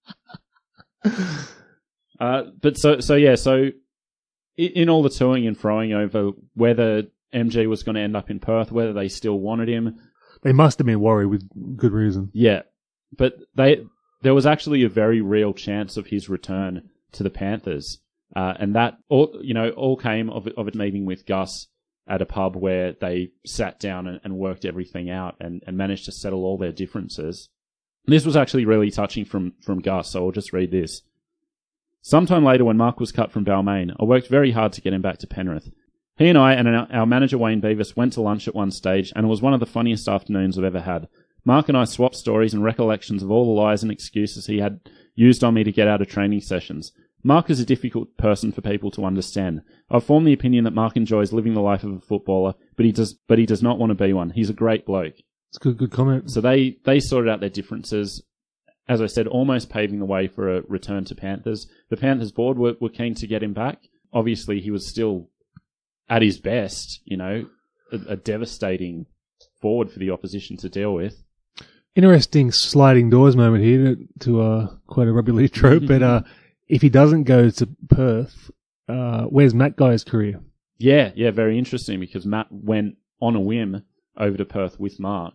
uh, but so, so yeah, so in, in all the toing and froing over whether M G was going to end up in Perth, whether they still wanted him, They must have been worried with good reason. yeah, but they there was actually a very real chance of his return to the Panthers, uh, and that all you know all came of of a meeting with Gus at a pub where they sat down and, and worked everything out and, and managed to settle all their differences. This was actually really touching from, from Gus, so I'll just read this. Sometime later, when Mark was cut from Balmain, I worked very hard to get him back to Penrith. He and I and our, our manager Wayne Beavis went to lunch at one stage, and it was one of the funniest afternoons I've ever had. Mark and I swapped stories and recollections of all the lies and excuses he had used on me to get out of training sessions. Mark is a difficult person for people to understand. I've formed the opinion that Mark enjoys living the life of a footballer, but he does but he does not want to be one. He's a great bloke. It's a good, good comment. So they, they sorted out their differences, as I said, almost paving the way for a return to Panthers. The Panthers board were, were keen to get him back. Obviously, he was still at his best, you know, a, a devastating forward for the opposition to deal with. Interesting sliding doors moment here to, to uh, quite a rugby league trope, but uh, if he doesn't go to Perth, uh, where's Matt Guy's career? Yeah, yeah, very interesting because Matt went on a whim over to Perth with Mark.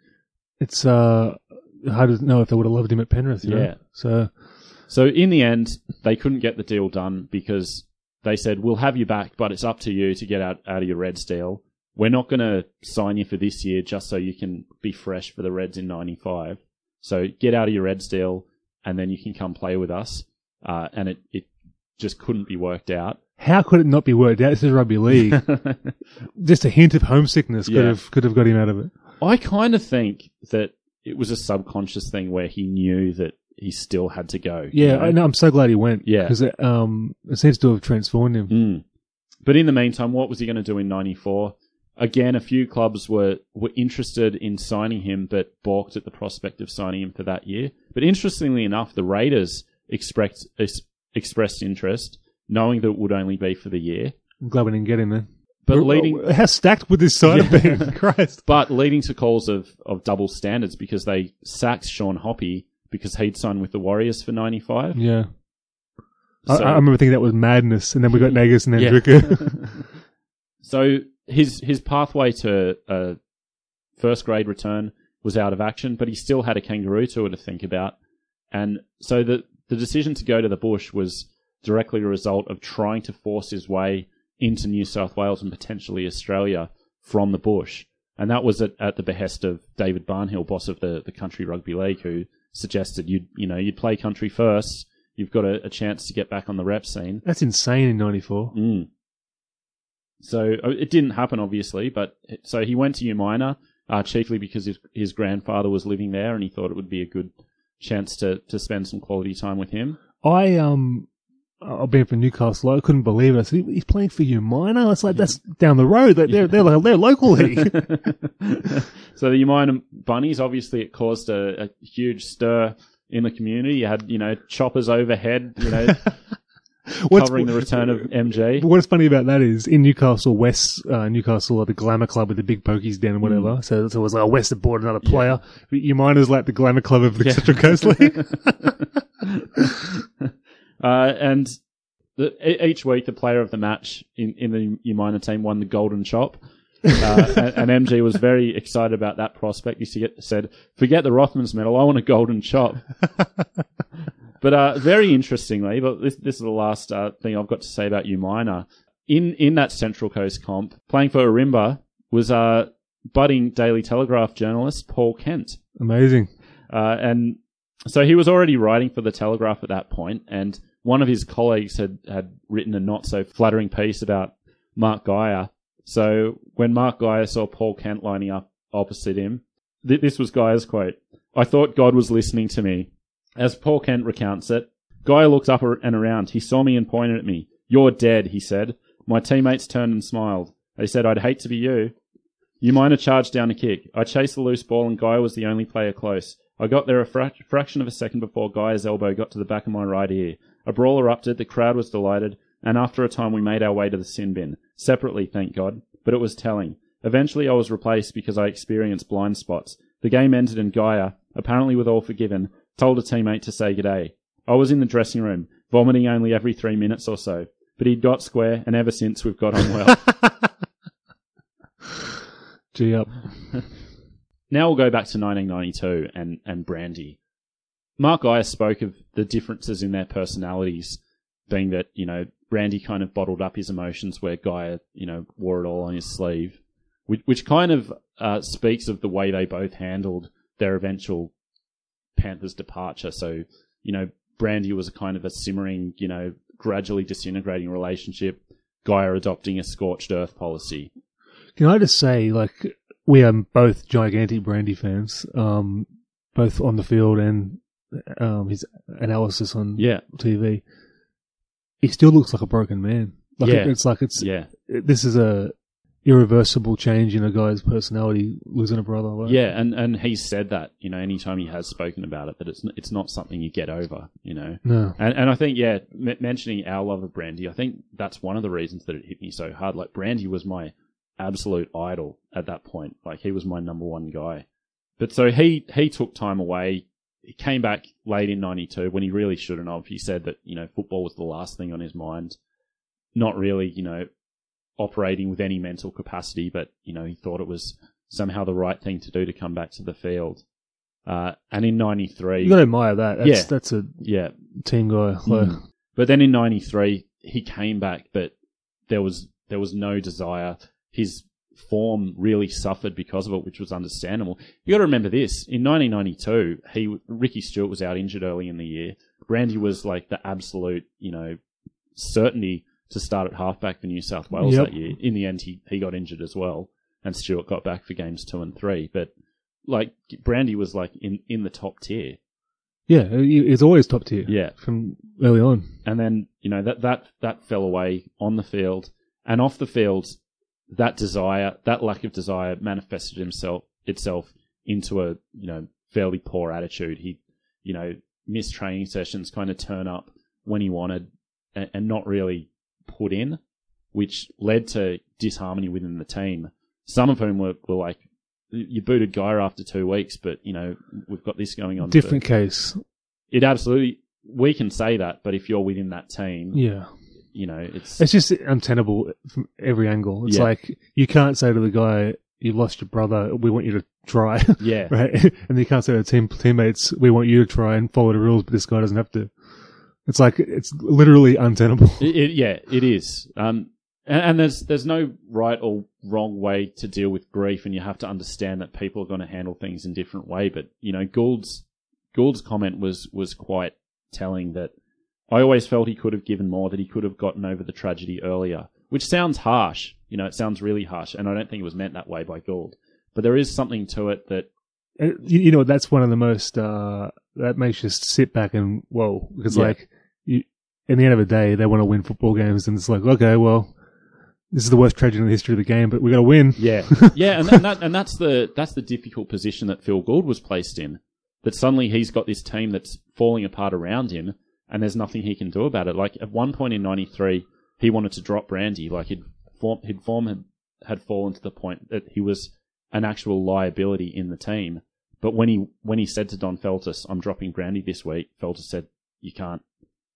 It's uh, hard to know if they would have loved him at Penrith. You Yeah. know? So So in the end, they couldn't get the deal done because they said, we'll have you back, but it's up to you to get out, out of your Reds deal. We're not going to sign you for this year just so you can be fresh for the Reds in ninety-five. So get out of your Reds deal and then you can come play with us. Uh, and it, it just couldn't be worked out. how could it not be worked out? This is rugby league. Just a hint of homesickness could Yeah. have could have got him out of it. I kind of think that it was a subconscious thing where he knew that he still had to go. you Yeah, know? I know, I'm so glad he went. Yeah. because it, um, it seems to have transformed him. Mm. But in the meantime, what was he going to do in ninety-four? Again, a few clubs were, were interested in signing him, but balked at the prospect of signing him for that year. But interestingly enough, the Raiders expressed ex- expressed interest, knowing that it would only be for the year. I'm glad we didn't get him then. But We're- leading, how stacked would this side have been? Christ. but leading to calls of, of double standards because they sacked Sean Hoppy because he'd signed with the Warriors for ninety-five. Yeah. I, So- I remember thinking that was madness, and then we got Nagus and then Yeah. Drucker. So his his pathway to a first grade return was out of action, but he still had a kangaroo tour to think about. And so the, the decision to go to the bush was directly a result of trying to force his way into New South Wales and potentially Australia from the bush. And that was at, at the behest of David Barnhill, boss of the, the Country Rugby League, who suggested you'd, you know, you'd play country first. You've got a, a chance to get back on the rep scene. That's insane in ninety-four. Mm. So uh, it didn't happen, obviously, but so he went to Umina, uh, chiefly because his, his grandfather was living there and he thought it would be a good chance to, to spend some quality time with him. I, um, I've been from Newcastle. I couldn't believe it. I said, he's playing for Umina? It's like, that's down the road. They're, they're, they're, they're local league. So the Umina Bunnies, obviously it caused a, a huge stir in the community. You had, you know, choppers overhead, you know, What's- covering the return of M G. What's funny about that is in Newcastle West, uh, Newcastle are the glamour club with the big pokies den and whatever. Mm. So, so it was like West had bought another player. Umina's like the glamour club of the Central Coast League. Uh, and the, e- each week the player of the match in, in the U minor team won the Golden Chop. uh, and, and M G was very excited about that prospect. He get, said, forget the Rothmans medal, I want a Golden Chop. But uh, very interestingly, but this, this is the last uh, thing I've got to say about U minor. In in that Central Coast comp, playing for Ourimbah was uh, budding Daily Telegraph journalist Paul Kent. Amazing. Uh, and so he was already writing for the Telegraph at that point, and one of his colleagues had, had written a not so flattering piece about Mark Geyer. So when Mark Geyer saw Paul Kent lining up opposite him, th- this was Geyer's quote, "I thought God was listening to me." As Paul Kent recounts it, Geyer looked up and around. He saw me and pointed at me. "You're dead," he said. My teammates turned and smiled. They said, "I'd hate to be you." U minor charged down a kick. I chased the loose ball and Geyer was the only player close. I got there a fra- fraction of a second before Geyer's elbow got to the back of my right ear. A brawl erupted, the crowd was delighted, and after a time we made our way to the sin bin. Separately, thank God. But it was telling. Eventually I was replaced because I experienced blind spots. The game ended and Geyer, apparently with all forgiven, told a teammate to say g'day. I was in the dressing room, vomiting only every three minutes or so. But he'd got square, and ever since we've got on well. Gee up. Now we'll go back to nineteen ninety-two and, and Brandy. Mark Geyer spoke of the differences in their personalities, being that, you know, Brandy kind of bottled up his emotions where Geyer, you know, wore it all on his sleeve, which, which kind of uh, speaks of the way they both handled their eventual Panthers departure. So, you know, Brandy was a kind of a simmering, you know, gradually disintegrating relationship, Geyer adopting a scorched earth policy. Can I just say, like, we are both gigantic Brandy fans, um, both on the field and um, his analysis on yeah. T V. He still looks like a broken man. Like yeah. it, it's like it's yeah. this is a irreversible change in a guy's personality, losing a brother. Like. Yeah, and, and he's said that, you know, anytime he has spoken about it, that it's it's not something you get over, you know. No. And and I think, yeah, m- mentioning our love of Brandy, I think that's one of the reasons that it hit me so hard. Like, Brandy was my absolute idol at that point. Like, he was my number one guy. But so he, he took time away. He came back late in ninety-two when he really shouldn't have. He said that, you know, football was the last thing on his mind. Not really, you know, operating with any mental capacity, but, you know, he thought it was somehow the right thing to do to come back to the field. Uh, and in ninety-three... You got to admire that. That's, yeah, that's a yeah. team guy. Like. Mm. But then in ninety-three, he came back, but there was there was no desire. His form really suffered because of it, which was understandable. You got to remember this. In nineteen ninety-two, he Ricky Stewart was out injured early in the year. Brandy was like the absolute, you know, certainty to start at halfback for New South Wales yep. that year. In the end, he, he got injured as well, and Stewart got back for games two and three. But, like, Brandy was, like, in, in the top tier. Yeah, he's always top tier. Yeah. From early on. And then, you know, that, that, that fell away on the field. And off the field, that desire, that lack of desire manifested himself itself into a, you know, fairly poor attitude. He, you know, missed training sessions, kind of turn up when he wanted and, and not really put in, which led to disharmony within the team. Some of whom were, were like, you booted Geyer after two weeks, but, you know, we've got this going on. Different case. It absolutely, we can say that, but if you're within that team, yeah, you know, it's... It's just untenable from every angle. It's yeah. like, you can't say to the guy, you lost your brother, we want you to try. Yeah. Right? And you can't say to team teammates, we want you to try and follow the rules, but this guy doesn't have to. It's like, it's literally untenable. It, it, yeah, it is. Um, and, and there's there's no right or wrong way to deal with grief, and you have to understand that people are going to handle things in different way. But, you know, Gould's Gould's comment was was quite telling, that I always felt he could have given more, that he could have gotten over the tragedy earlier, which sounds harsh. You know, it sounds really harsh, and I don't think it was meant that way by Gould. But there is something to it that... You, you know, that's one of the most... Uh, that makes you sit back and, whoa. Because, yeah. like, you, in the end of the day, they want to win football games, and it's like, okay, well, this is the worst tragedy in the history of the game, but we got to win. Yeah, yeah, and, and, that, and that's the that's the difficult position that Phil Gould was placed in, that suddenly he's got this team that's falling apart around him, and there's nothing he can do about it. Like, at one point in ninety-three, he wanted to drop Brandy. Like, he'd form, he'd form had, had fallen to the point that he was an actual liability in the team. But when he when he said to Don Feltus, I'm dropping Brandy this week, Feltus said, you can't.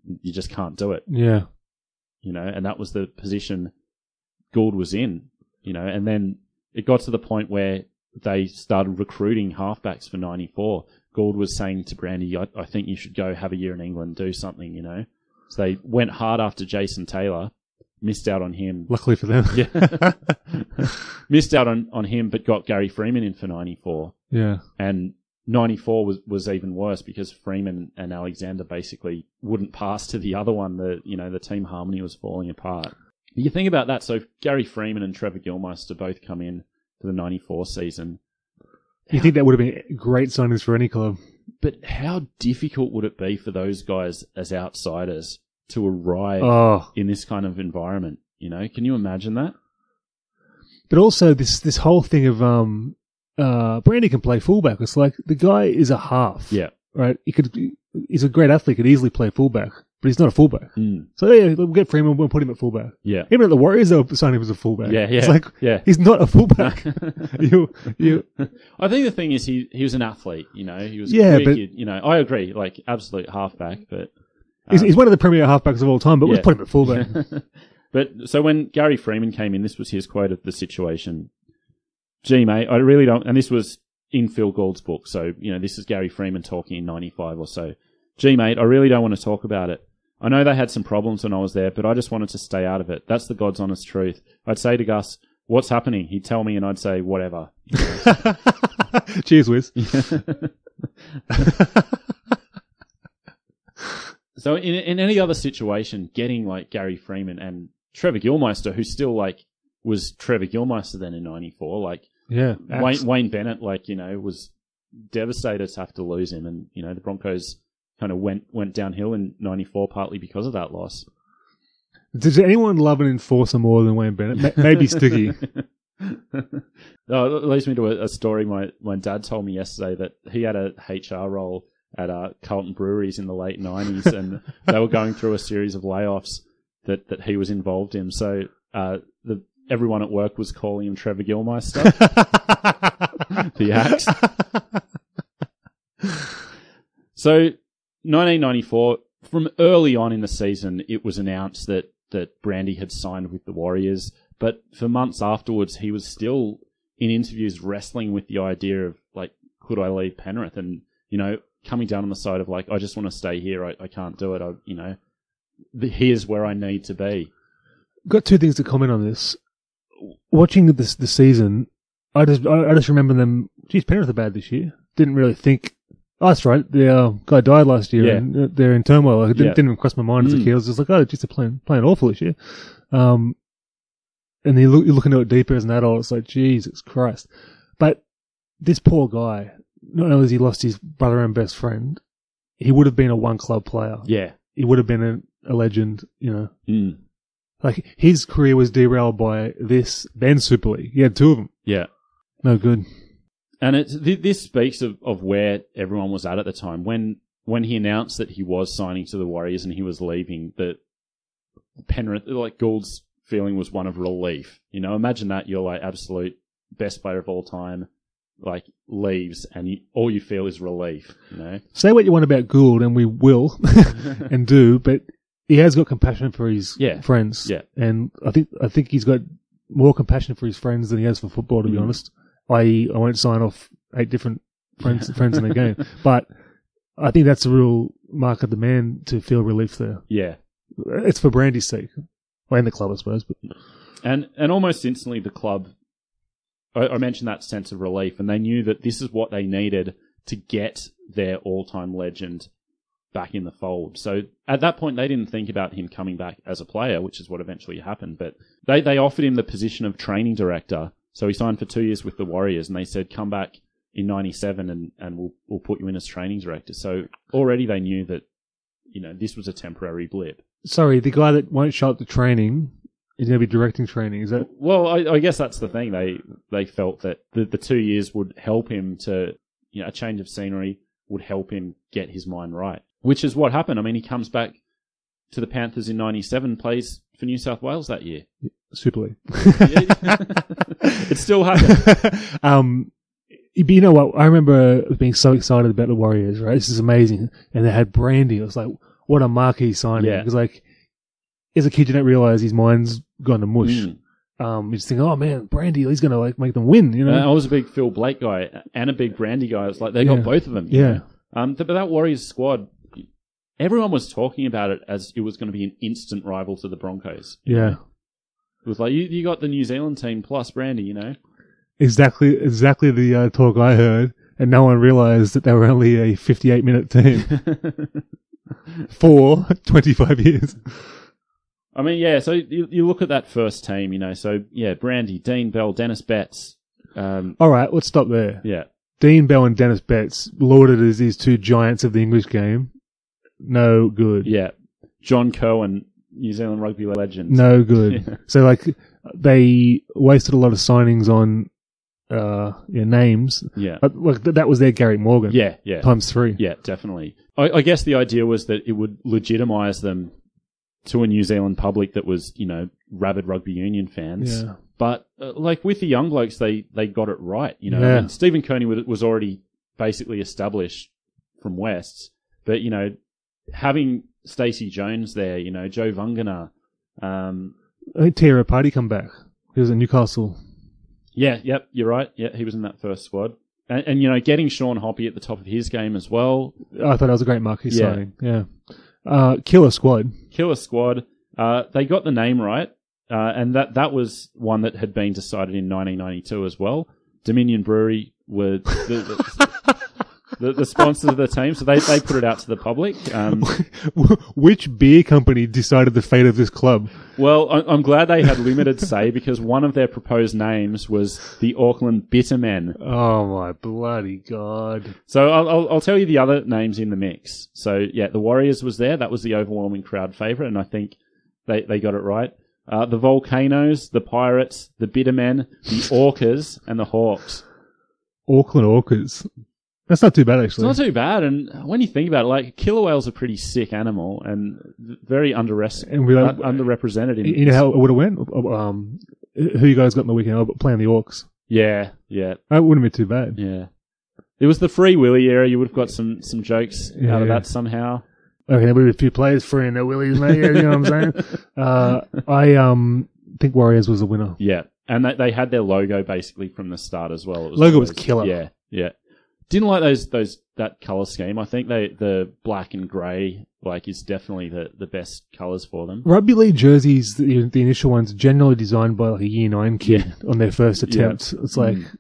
You just can't do it, Yeah. you know, and that was the position Gould was in, you know, and then it got to the point where they started recruiting halfbacks for ninety-four. Gould was saying to Brandy, I, I think you should go have a year in England, do something, you know. So they went hard after Jason Taylor, missed out on him. Luckily for them. Yeah. Missed out on, on him, but got Gary Freeman in for ninety-four. Yeah. And ninety-four was, was even worse because Freeman and Alexander basically wouldn't pass to the other one. The, you know, the team harmony was falling apart. You think about that. So Gary Freeman and Trevor Gilmeister both come in for the ninety-four season. You think that would have been great signings for any club? But how difficult would it be for those guys as outsiders to arrive Oh. in this kind of environment? You know, can you imagine that? But also this this whole thing of um uh Brandy can play fullback. It's like the guy is a half. Yeah. Right? He could he's a great athlete, could easily play fullback, but he's not a fullback. Mm. So yeah, we'll get Freeman, we'll put him at fullback. Yeah. Even at the Warriors they'll sign him as a fullback. Yeah, yeah. It's like yeah. he's not a fullback. you you I think the thing is he he was an athlete, you know. He was Yeah, quick, but- you, you know. I agree, like absolute halfback, but he's, um, he's one of the premier halfbacks of all time, but yeah. we'll put him at fullback. But so when Gary Freeman came in, this was his quote of the situation. Gee, mate, I really don't, and this was in Phil Gould's book, so, you know, this is Gary Freeman talking in ninety-five or so. Gee, mate, I really don't want to talk about it. I know they had some problems when I was there, but I just wanted to stay out of it. That's the God's honest truth. I'd say to Gus, what's happening? He'd tell me and I'd say, whatever. Cheers, Wiz. So in in any other situation, getting like Gary Freeman and Trevor Gilmeister, who still like was Trevor Gilmeister then in ninety-four, like Yeah. Wayne, Wayne Bennett, like, you know, was devastated to have to lose him. And, you know, the Broncos kind of went, went downhill in ninety-four partly because of that loss. Does anyone love an enforcer more than Wayne Bennett? Ma- Maybe Sticky. Oh, it leads me to a, a story my, my dad told me yesterday that he had a H R role at uh, Carlton Breweries in the late nineties and they were going through a series of layoffs that, that he was involved in. So uh, the everyone at work was calling him Trevor Gilmeister. The axe. So nineteen ninety-four, from early on in the season, it was announced that, that Brandy had signed with the Warriors. But for months afterwards, he was still in interviews wrestling with the idea of, like, could I leave Penrith? And, you know, coming down on the side of, like, I just want to stay here. I, I can't do it. I, you know, the, here's where I need to be. Got two things to comment on this. Watching this the season, I just I, I just remember them. Geez, Penrith are bad this year. Didn't really think. Oh, that's right. The uh, guy died last year, Yeah. and uh, they're in turmoil. Like, it didn't, Yeah. didn't even cross my mind as a Mm. kid. I was just like, oh, just playing playing awful this year. Um, and then you look, you look into it deeper as an adult. It's like, Jesus Christ! But this poor guy, not only has he lost his brother and best friend, he would have been a one club player. Yeah. He would have been a, a legend. You know. Mm. Like, his career was derailed by this, then Super League. He had two of them. Yeah. No good. And it's, th- this speaks of, of where everyone was at at the time. When when he announced that he was signing to the Warriors and he was leaving, that Penrith, like Gould's feeling was one of relief. You know, imagine that you're like absolute best player of all time, like leaves, and you, all you feel is relief. You know, Say what you want about Gould, and we will and do, but he has got compassion for his Yeah. friends. Yeah. And I think I think he's got more compassion for his friends than he has for football, to be Mm. honest. that is, I won't sign off eight different friends friends in a game. But I think that's a real mark of the man to feel relief there. yeah. It's for Brandy's sake. Well, and the club, I suppose. But And and almost instantly, the club, I, I mentioned that sense of relief, and they knew that this is what they needed to get their all-time legend back in the fold. So at that point, they didn't think about him coming back as a player, which is what eventually happened. But they, they offered him the position of training director. So he signed for two years with the Warriors, and they said, come back in ninety-seven and, and we'll we'll put you in as training director. So already they knew that, you know, this was a temporary blip. sorry, the guy that won't show up to training is going to be directing training. Is that? Well, I, I guess that's the thing. They they felt that the, the two years would help him to, you know, a change of scenery would help him get his mind right, which is what happened. I mean, he comes back to the Panthers in ninety-seven, plays for New South Wales that year. Super League. It still happened. um, you know what? I remember being so excited about the Warriors, right? This is amazing. And they had Brandy. I was like, what a marquee signing. Yeah. Because, like, as a kid, you don't realise his mind's gone to mush. Mm. Um, you just think, oh, man, Brandy, he's going to, like, make them win, you know? Uh, I was a big Phil Blake guy and a big Brandy guy. It's like they Yeah. got both of them. you Yeah. know? Um, th- but that Warriors squad, everyone was talking about it as it was going to be an instant rival to the Broncos. Yeah. It was like, you, you got the New Zealand team plus Brandy, you know? Exactly, exactly the uh, talk I heard, and no one realised that they were only a fifty-eight minute team for twenty-five years. I mean, yeah, so you, you look at that first team, you know, so, yeah, Brandy, Dean Bell, Dennis Betts. Um, All right, let's stop there. yeah. Dean Bell and Dennis Betts, lauded as these two giants of the English game, no good. Yeah. John Cohen, New Zealand rugby legend. No good. Yeah. So, like, they wasted a lot of signings on uh, yeah, names. Yeah. But, like, th- that was their Gary Morgan. Yeah, yeah. Times three. Yeah, definitely. I, I guess the idea was that it would legitimise them to a New Zealand public that was, you know, rabid rugby union fans. Yeah. But, uh, like, with the young blokes, they, they got it right, you know. Yeah. I mean, Stephen Kearney was, was already basically established from Wests. But, you know, having Stacey Jones there, you know, Joe Vungana, um, I think Tierra Party come back. He was at Newcastle. yeah, yep, you're right. Yeah, he was in that first squad. And, and, you know, getting Sean Hoppy at the top of his game as well. I thought that was a great marquee Yeah. signing. Yeah. Uh, killer squad. Killer squad. Uh, they got the name right. Uh, and that, that was one that had been decided in nineteen ninety-two as well. Dominion Brewery were the, the, the, the sponsors of the team, so they, they put it out to the public. Um, Which beer company decided the fate of this club? well, I, I'm glad they had limited say because one of their proposed names was the Auckland Bittermen. Oh my bloody god. So I'll, I'll, I'll tell you the other names in the mix. So yeah, the Warriors was there. That was the overwhelming crowd favourite, and I think they, they got it right. Uh, the Volcanoes, the Pirates, the Bittermen, the Orcas, and the Hawks. Auckland Orcas. That's not too bad, It's actually. not too bad, and when you think about it, like, killer whale's a pretty sick animal and very underres- And we don't- un- underrepresented. In You know how it would have went? Um, who you guys got in the weekend? Oh, playing the Orcs. Yeah, yeah, That wouldn't be too bad. yeah. It was the Free Willy era. You would have got some, some jokes Yeah. out of that somehow. Okay, there would be a few players free in their willies, mate. You know what I'm saying? Uh, I um think Warriors was the winner. Yeah, and they, they had their logo basically from the start as well. It was Logo was always- killer. Yeah, yeah. Didn't like those those that color scheme. I think they the black and grey like is definitely the, the best colors for them. Rugby league jerseys, the, the initial ones, generally designed by like a year nine kid on their first attempt. It's like, Mm.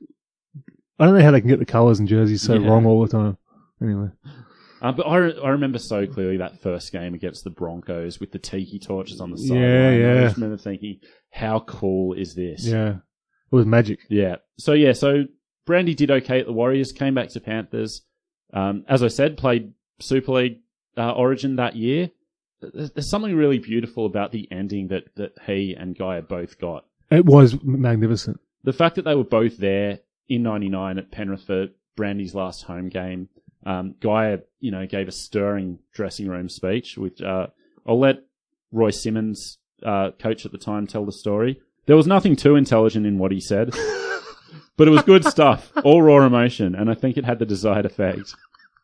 I don't know how they can get the colours and jerseys so Yeah. wrong all the time. Anyway. Uh, but I, re- I remember so clearly that first game against the Broncos with the tiki torches on the side. Yeah, yeah. I just remember thinking, how cool is this? Yeah. It was magic. Yeah. So, yeah, so Brandy did okay at the Warriors, came back to Panthers. Um, as I said, played Super League uh, Origin that year. There's, there's something really beautiful about the ending that, that he and Gaia both got. It was magnificent. The fact that they were both there in ninety-nine at Penrith for Brandy's last home game. Um, Gaia, you know, gave a stirring dressing room speech, which uh, I'll let Roy Simmons, uh, coach at the time, tell the story. There was nothing too intelligent in what he said, but it was good stuff, all raw emotion, and I think it had the desired effect.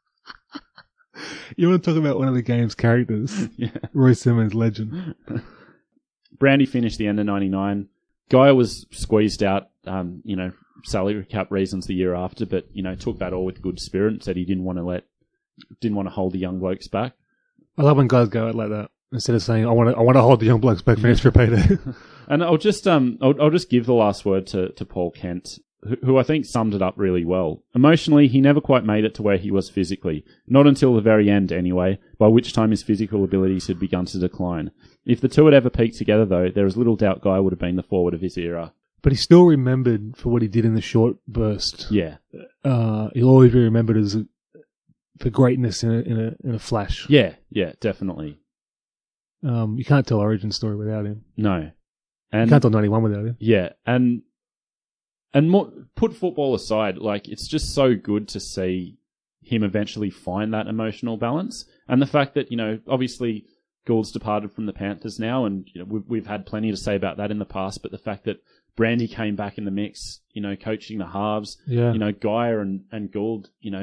You want to talk about one of the game's characters? Yeah. Roy Simmons, legend. Brandy finished the end of ninety-nine. Gaia was squeezed out, um, you know, salary cap reasons the year after, but, you know, took that all with good spirit and said he didn't want to let, didn't want to hold the young blokes back. I love when guys go out like that. Instead of saying, I want to, I want to hold the young blokes back for an extra payday. And I'll just, um, I'll, I'll just give the last word to, to Paul Kent, who, who I think summed it up really well. Emotionally, he never quite made it to where he was physically. Not until the very end, anyway, by which time his physical abilities had begun to decline. If the two had ever peaked together, though, there is little doubt Guy would have been the forward of his era. But he's still remembered for what he did in the short burst. Yeah. Uh, he'll always be remembered as a, for greatness in a, in a, in a flash. Yeah, yeah, definitely. Um, you can't tell Origin story without him. No. And You can't tell ninety-one without him. yeah, and and more, put football aside, like, it's just so good to see him eventually find that emotional balance. And the fact that, you know, obviously Gould's departed from the Panthers now, and you know, we've, we've had plenty to say about that in the past, but the fact that Brandy came back in the mix, you know, coaching the halves, Yeah. you know, Gaia and, and Gould, you know,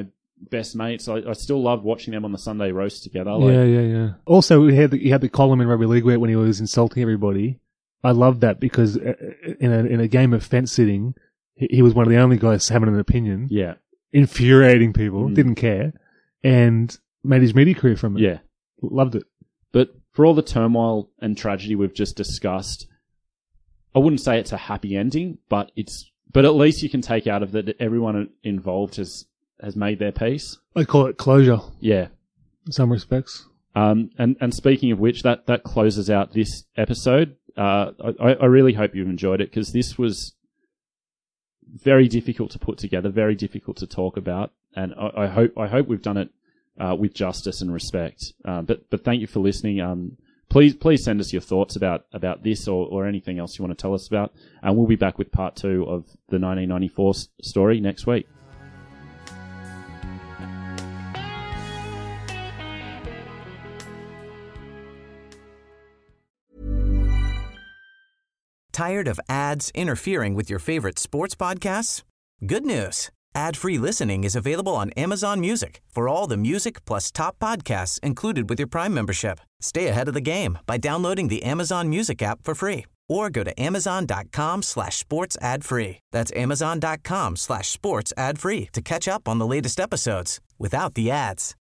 best mates. I, I still love watching them on the Sunday roast together. Like, yeah, yeah, yeah. Also, he had the, he had the column in Rugby League where when he was insulting everybody. I loved that because in a in a game of fence sitting, he, he was one of the only guys having an opinion. Yeah, infuriating people, Mm. didn't care, and made his media career from it. yeah. Loved it. But for all the turmoil and tragedy we've just discussed, I wouldn't say it's a happy ending, but it's but at least you can take out of it that everyone involved has has made their peace. I call it closure Yeah. in some respects. Um, and, and speaking of which, that, that closes out this episode. Uh, I, I really hope you've enjoyed it because this was very difficult to put together, very difficult to talk about, and I, I hope I hope we've done it uh, with justice and respect. Uh, but but thank you for listening. Um, please please send us your thoughts about about this or, or anything else you want to tell us about, and we'll be back with part two of the nineteen ninety-four s- story next week. Tired of ads interfering with your favorite sports podcasts? Good news. Ad-free listening is available on Amazon Music for all the music plus top podcasts included with your Prime membership. Stay ahead of the game by downloading the Amazon Music app for free or go to amazon.com slash sports ad free. That's amazon.com slash sports ad free to catch up on the latest episodes without the ads.